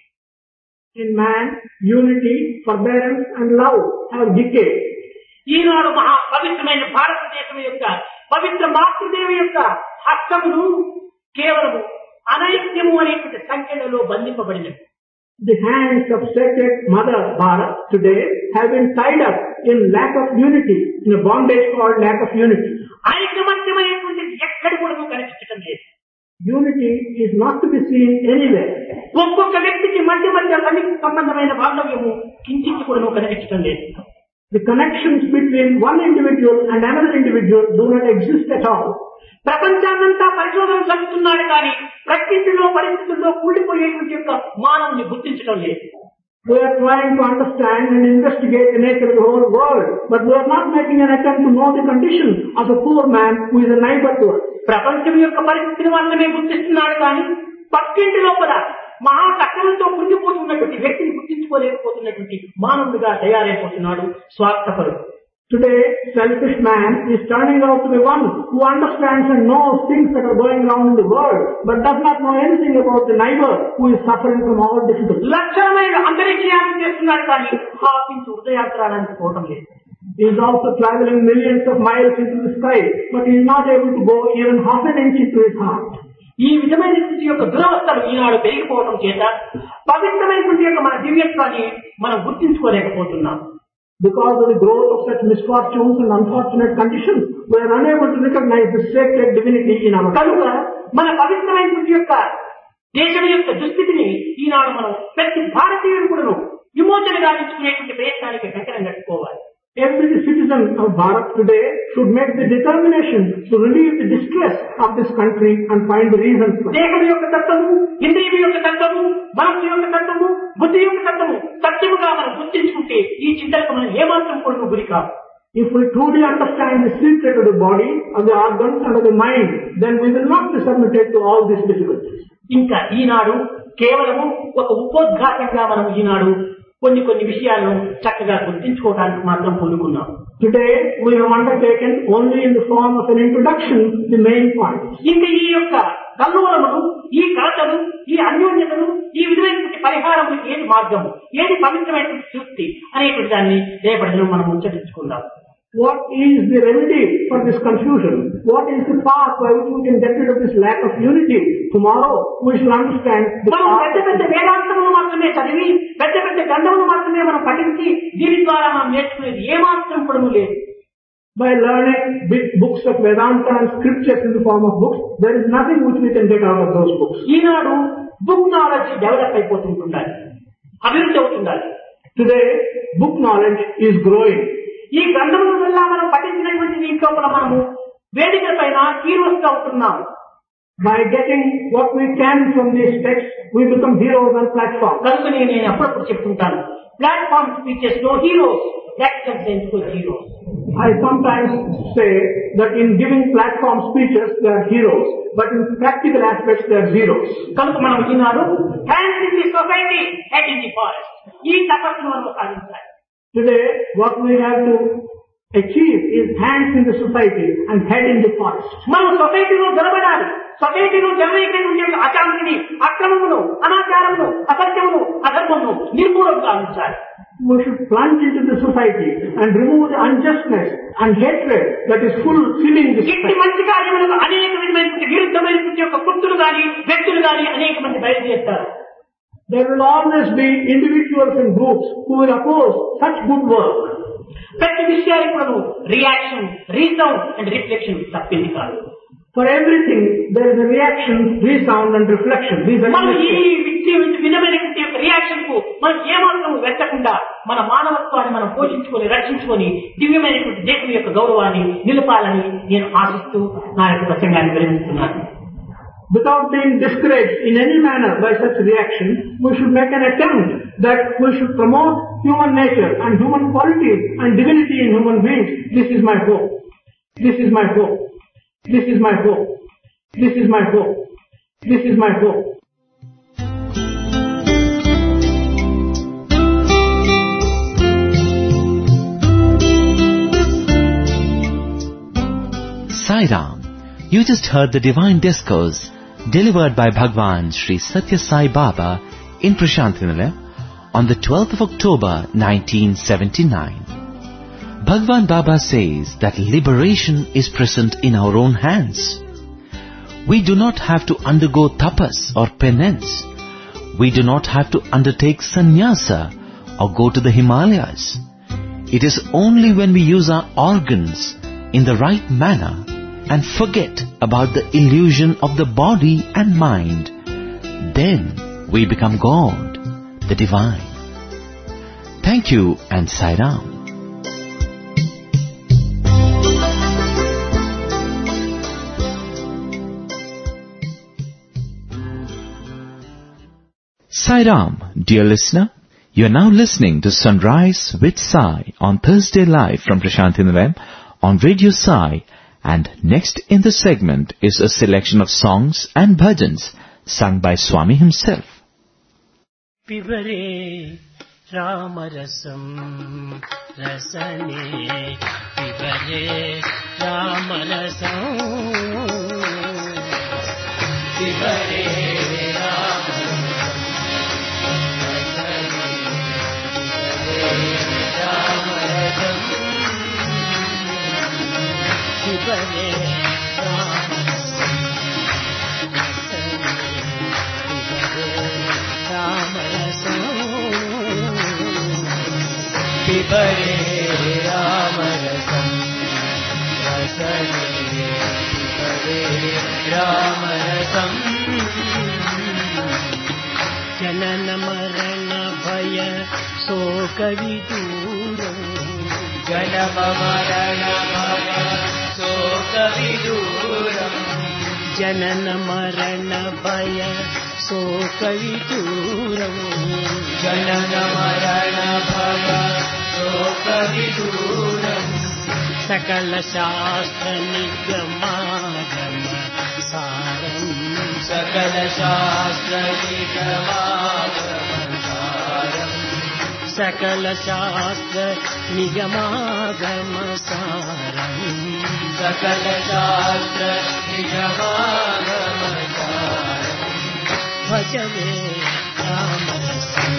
In man, unity, forbearance and love have decayed. ఈనాడు మహా పవిత్రమైన భారతదేశం యొక్క పవిత్ర మాతృదేవి యొక్క హస్తములు కేవలము అనైక్యము అనేటువంటి సంఖ్యలలో బంధింపబడినవి. The hands of sacred Mother Bharat today have been tied up in lack of unity, in a bondage called lack of unity. ఐకమత్యమైనటువంటిది ఎక్కడి కూడా కనిపించడం లేదు. Unity is not to be seen anywhere. ఒక్కొక్క వ్యక్తికి మధ్య సంబంధమైన బాంధవ్యము కించిత్ కూడా కనిపించడం లేదు. The connections between one individual and another individual do not exist at all. ప్రపంచాన్నంతా పరిశోధన జరుగుతున్నాడు కానీ ప్రకృతిలో పరిస్థితుల్లో కూలిపోయేటువంటి యొక్క మానవుని గుర్తించడం లేదు. We are trying to understand and investigate the nature of the whole world, but we are not making an attempt to know the condition of a poor man who is a neighbor to us. ప్రపంచం యొక్క పరిస్థితిని మాత్రమే గుర్తిస్తున్నాడు కానీ పక్కింటి లోపల మహా కష్టంతో కుంగిపోతున్నటువంటి వ్యక్తిని గుర్తించుకోలేకపోతున్నటువంటి మానవుడిగా తయారైపోతున్నాడు స్వార్థపరుడు. Today, selfish man is turning out to be one who understands and knows things that are going wrong in the world, but does not know anything about the neighbor who is suffering from all difficulties. లక్షణమైన అంతరిక్షయాన్ని చేస్తున్నాడు కానీ హాపించి హృదయాత్రానికి పోవటం లేదు. He is also traveling millions of miles into the sky, but he is not able to go even half an inch into his heart. ఈ విధమైనటువంటి యొక్క దురవస్థలు ఈనాడు పెరిగిపోవడం చేత పవిత్రమైనటువంటి యొక్క మన దివ్యత్వాన్ని మనం గుర్తించుకోలేకపోతున్నాం. Because of the growth of such misfortunes and unfortunate conditions, we are unable to recognize the sacred divinity in our కనుక మన పవిత్రమైనటువంటి యొక్క దేశం యొక్క దుస్థితిని ఈనాడు మనం ప్రతి భారతీయుడు కూడా విమోచన గావించుకునేటువంటి ప్రయత్నానికి కంకణం కట్టుకోవాలి. Every citizen of Bharat today should make the determination to relieve the distress of this country and find the reasons for it. దేహం యొక్క తత్వము, ఇంద్రియం యొక్క తత్వము, మనస్సు యొక్క తత్వము, బుద్ధి యొక్క తత్వము సత్యముగా మనం గుర్తించుకుంటే ఈ చింతలకు మనం ఏమాత్రం కూడా గురి కాదు. If we truly understand the secret of the body, of the organs and of the mind, then we will not be submitted to all these difficulties. ఇంకా ఈనాడు కేవలము ఒక ఉపోద్ఘాతంగా మనం ఈనాడు కొన్ని విషయాలను చక్కగా గుర్తించుకోవడానికి మాత్రం పూనుకున్నాం. Today we have undertaken only in the form of an introduction the main points. ఇంకా ఈ యొక్క కల్లోలములు, ఈ కలతలు, ఈ అన్యోన్యతలు, ఈ విధమైనటువంటి పరిహారము ఏది మార్గము, ఏది పవిత్రమైనటువంటి సృష్టి అనేటువంటి దాన్ని రేపటిలో మనం ముచ్చటించుకుందాం. What is the remedy for this confusion? What is the path by which we can get rid of this lack of unity? Tomorrow we shall understand the మనం path. పెద్ద వేదాంతములు మాత్రమే చదివి, పెద్ద గ్రంథములు మాత్రమే మనం పఠించి దీని ద్వారా మనం నేర్చుకునేది ఏమాత్రం కూడా లేదు. By learning big books of Vedanta and scriptures in the form of books, there is nothing which we can get out of those books. ఈనాడు బుక్ నాలెడ్జ్ డెవలప్ అయిపోతుంటుండాలి, అభివృద్ధి అవుతుండాలి. Today book knowledge is growing. ఈ గ్రంథముల వల్ల మనం పఠించినటువంటి దీంట్లో మనము వేదిక పైన హీరోస్ అవుతున్నాం. By getting what we can from these texts, we become heroes on platform. కనుక నేను అప్పుడప్పుడు చెప్తుంటాను, Platform speeches, no heroes. Practical sense, no heroes. I sometimes say that in giving platform speeches, they are heroes, but in practical aspects, they are zeros. కనుక మనం ఈనాడు hands in the society, head in the forest. ఈ తపస్సును మనం సాధించాలి. Today, what we have to achieve is hands in the society and head in the forest. మనం సొసైటీలో జరగడాలి. సొసైటీలో జరగేటువంటి అశాంతిని, అక్రమమును, అనాచారమును, అసత్యమును, అధర్మమును నిర్మూలన గావించాలి. We should plunge into the society and remove the unjustness and hatred that is filling the ఇట్టి society. మంచి కార్యములకు అనేక విధమైనటువంటి విరుద్ధమైనటువంటి యొక్క గుర్తులు గాని వ్యక్తులు గాని అనేక మంది బయలుదేరుతారు. There will always be individuals and groups who will oppose such good work. ప్రతి విషయానికి కూడా రియాక్షన్, రీసౌండ్ అండ్ రిఫ్లెక్షన్ తప్పింది కాదు. For everything, there is a reaction, resound and reflection. These are మనం ఈ necessary. విధమైనటువంటి రియాక్షన్ కు మనం ఏమాత్రం వెచ్చకుండా మన మానవత్వాన్ని మనం పోషించుకొని రక్షించుకొని దివ్యమైనటువంటి దేశం యొక్క గౌరవాన్ని నిలపాలని నేను ఆశిస్తూ నా యొక్క ప్రసంగాన్ని విరమిస్తున్నాను. Without being discouraged in any manner by such reaction, we should make an attempt that we should promote human nature and human qualities and divinity in human beings. This is my hope. This is my hope. This is my hope. This is my hope. This is my hope. Sai Ram, you just heard the divine discourse delivered by Bhagwan Sri Satya Sai Baba in Prashanthinala on the 12th of October 1979. Bhagwan Baba says that liberation is present in our own hands. We do not have to undergo tapas or penance. We do not have to undertake sannyasa or go to the Himalayas. It is only when we use our organs in the right manner and forget about the illusion of the body and mind, then we become God, the divine. Thank you and Sai Ram. Sai Ram, dear listener, you are now listening to Sunrise with Sai on Thursday live from Prashanthinala on Radio Sai, and next in the segment is a selection of songs and bhajans sung by Swami himself. Pivare Ramarasam Rasane Pivare Ramarasam Pivare Pivare Ramarasam Rasane Pivare Ramarasam Janana Marana Bhaya Soka Viduram Janama Marana Bhaya Soka Viduram Janana Marana Bhaya Soka Viduram Janana Marana Bhaya Soka Viduram Sakala Shastra Nigamagama Saram Sakala Shastra Nigamagama Saram Sakala Shastra Nigamagama Saram Sakala Shastra Nigamagama Saram Bhajane Ramarasam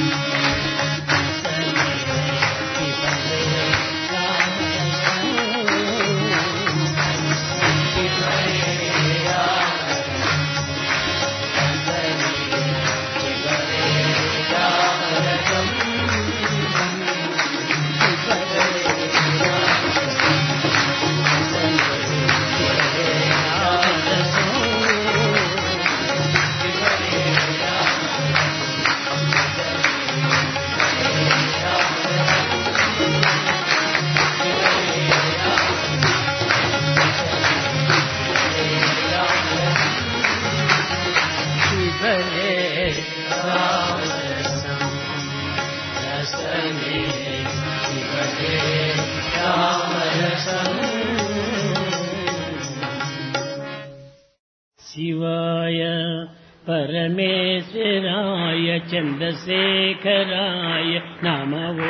పరమేశ్వరాయ చంద్రశేఖరాయ నమః.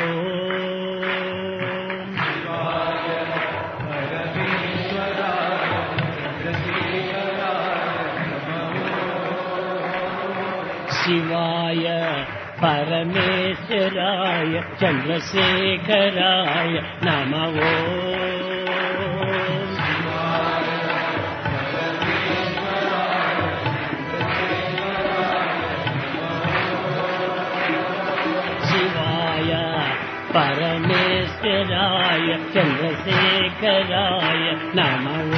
శివాయ పరమేశ్వరాయ చంద్రశేఖరాయ నమః. శివాయ పరమేశ్వరాయ చంద్రశేఖరాయ నమః.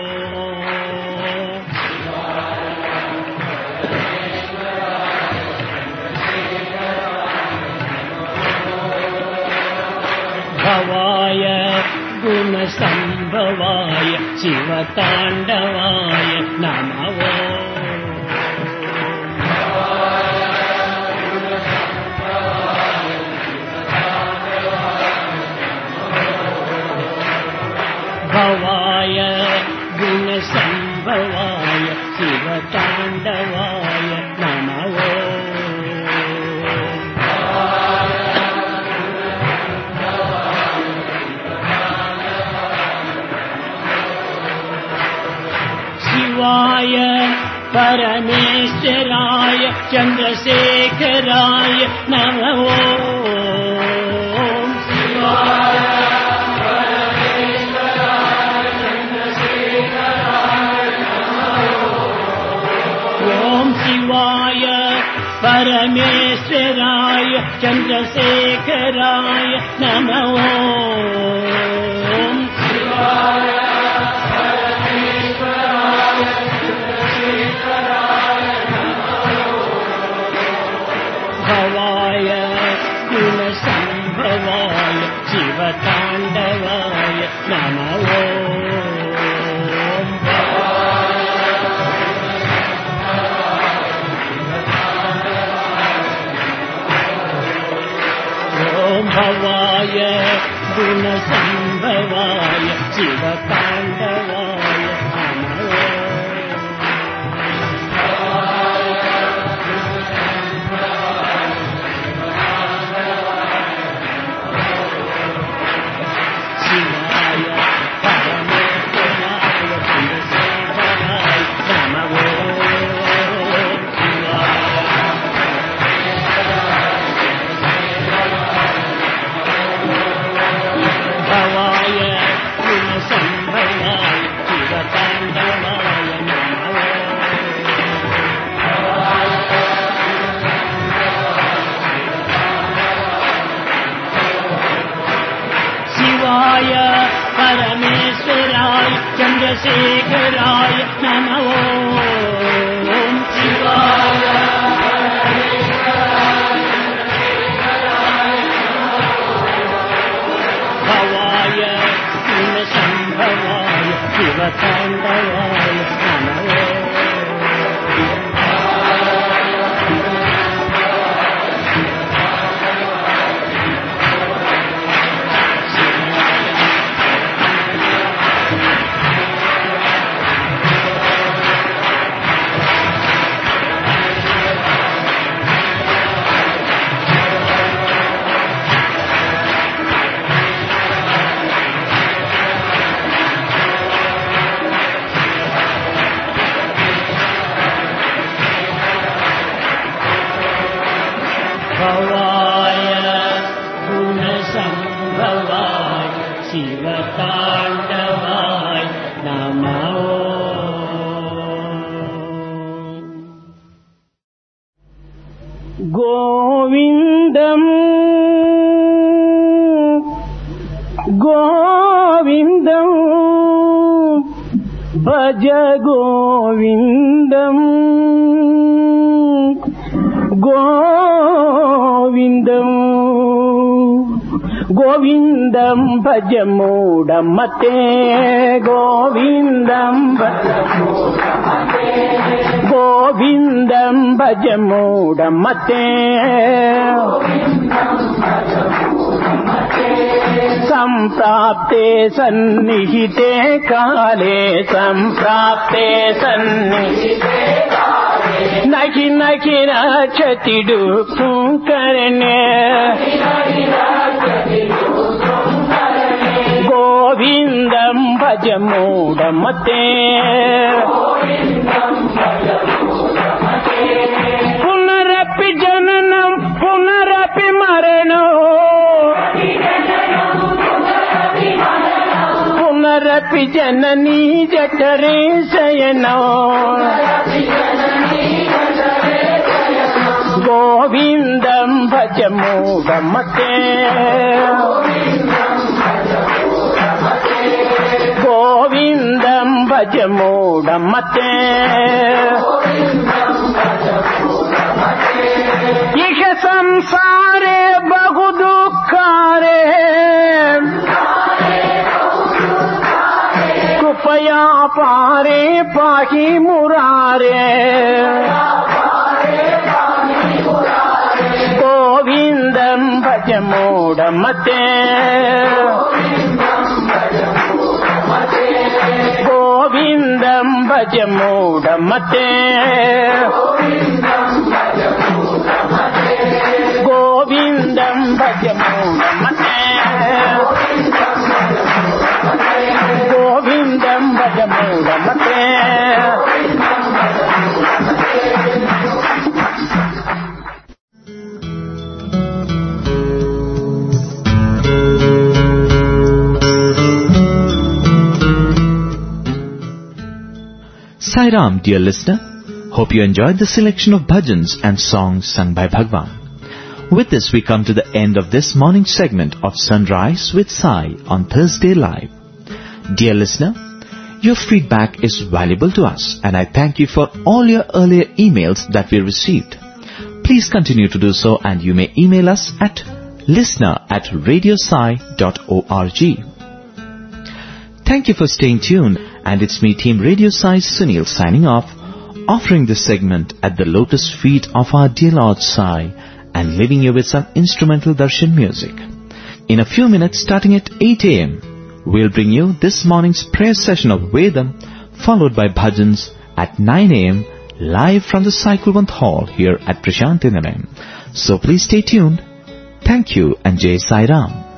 భవాయ గుణసంభవాయ శివతాండవాయ నమః. భవాయ గుణసంభవాయ శివతాండవాయ నమః. శివాయ పరమేశ్వరాయ చంద్రశేఖరాయ నమః. శివాయ ఓం శివాయ పరమేశ్వరాయ చంద్రశేఖరాయ నమః. భవాయ గుణసంభవాయ శివతాండవాయ నమః. ఓం భవాయ గుణసంభవాయ శివతాండవాయ నమః. శివాయ పరమేశ్వరాయ చంద్రశేఖరాయ నమః. భవాయ గుణసంభవాయ శివతాండవాయ నమః. శివాయ పరమేశ్వరాయ చంద్రశేఖరాయ నమః. శివాయ భవాయ గుణసంభవాయ శివతాండవాయ నమః. భవాయ గుణసంభవాయ శివతాండవాయ నమః. గోవిందం గోవిందం భజ గోవిందం గోవిందం గోవిందం భజ మూఢమతే గోవిందం గోవిందం భజ మూఢమతే సంప్రాప్తే సన్నిహితే కాలే సంప్రాప్తే సన్నిహితే నహి నహి రక్షతి దుఃఖం కరణే గోవిందం భజ మూఢమతే పునరపి జననం పునరపి మరణం పునరపి జననీ జఠరే శయనం గోవిందం భజ మూఢమతే గోవిందం భజ మూఢమతే ఇహ సంసారే బహు దుఃఖారే కృపయా పారే పాహి మురారే గోవిందం భజ మూఢమతే గోవిందం భజ మూఢమతే గోవిందం భజ మూఢమతే గోవిందం భజ మూఢమతే Sai Ram, dear listener. Hope you enjoyed the selection of bhajans and songs sung by Bhagwan. With this, we come to the end of this morning segment of Sunrise with Sai on Thursday Live. Dear listener, your feedback is valuable to us, and I thank you for all your earlier emails that we received. Please continue to do so, and you may email us at listener@radiosai.org. Thank you for staying tuned, and it's me, Team Radio Sai Sunil, signing off, offering this segment at the lotus feet of our dear Lord Sai and leaving you with some instrumental darshan music. In a few minutes, starting at 8 a.m., we'll bring you this morning's prayer session of Vedam, followed by bhajans at 9 a.m. live from the Sai Kulwant Hall here at Prashanthi Nilayam. So please stay tuned. Thank you and Jai Sai Ram.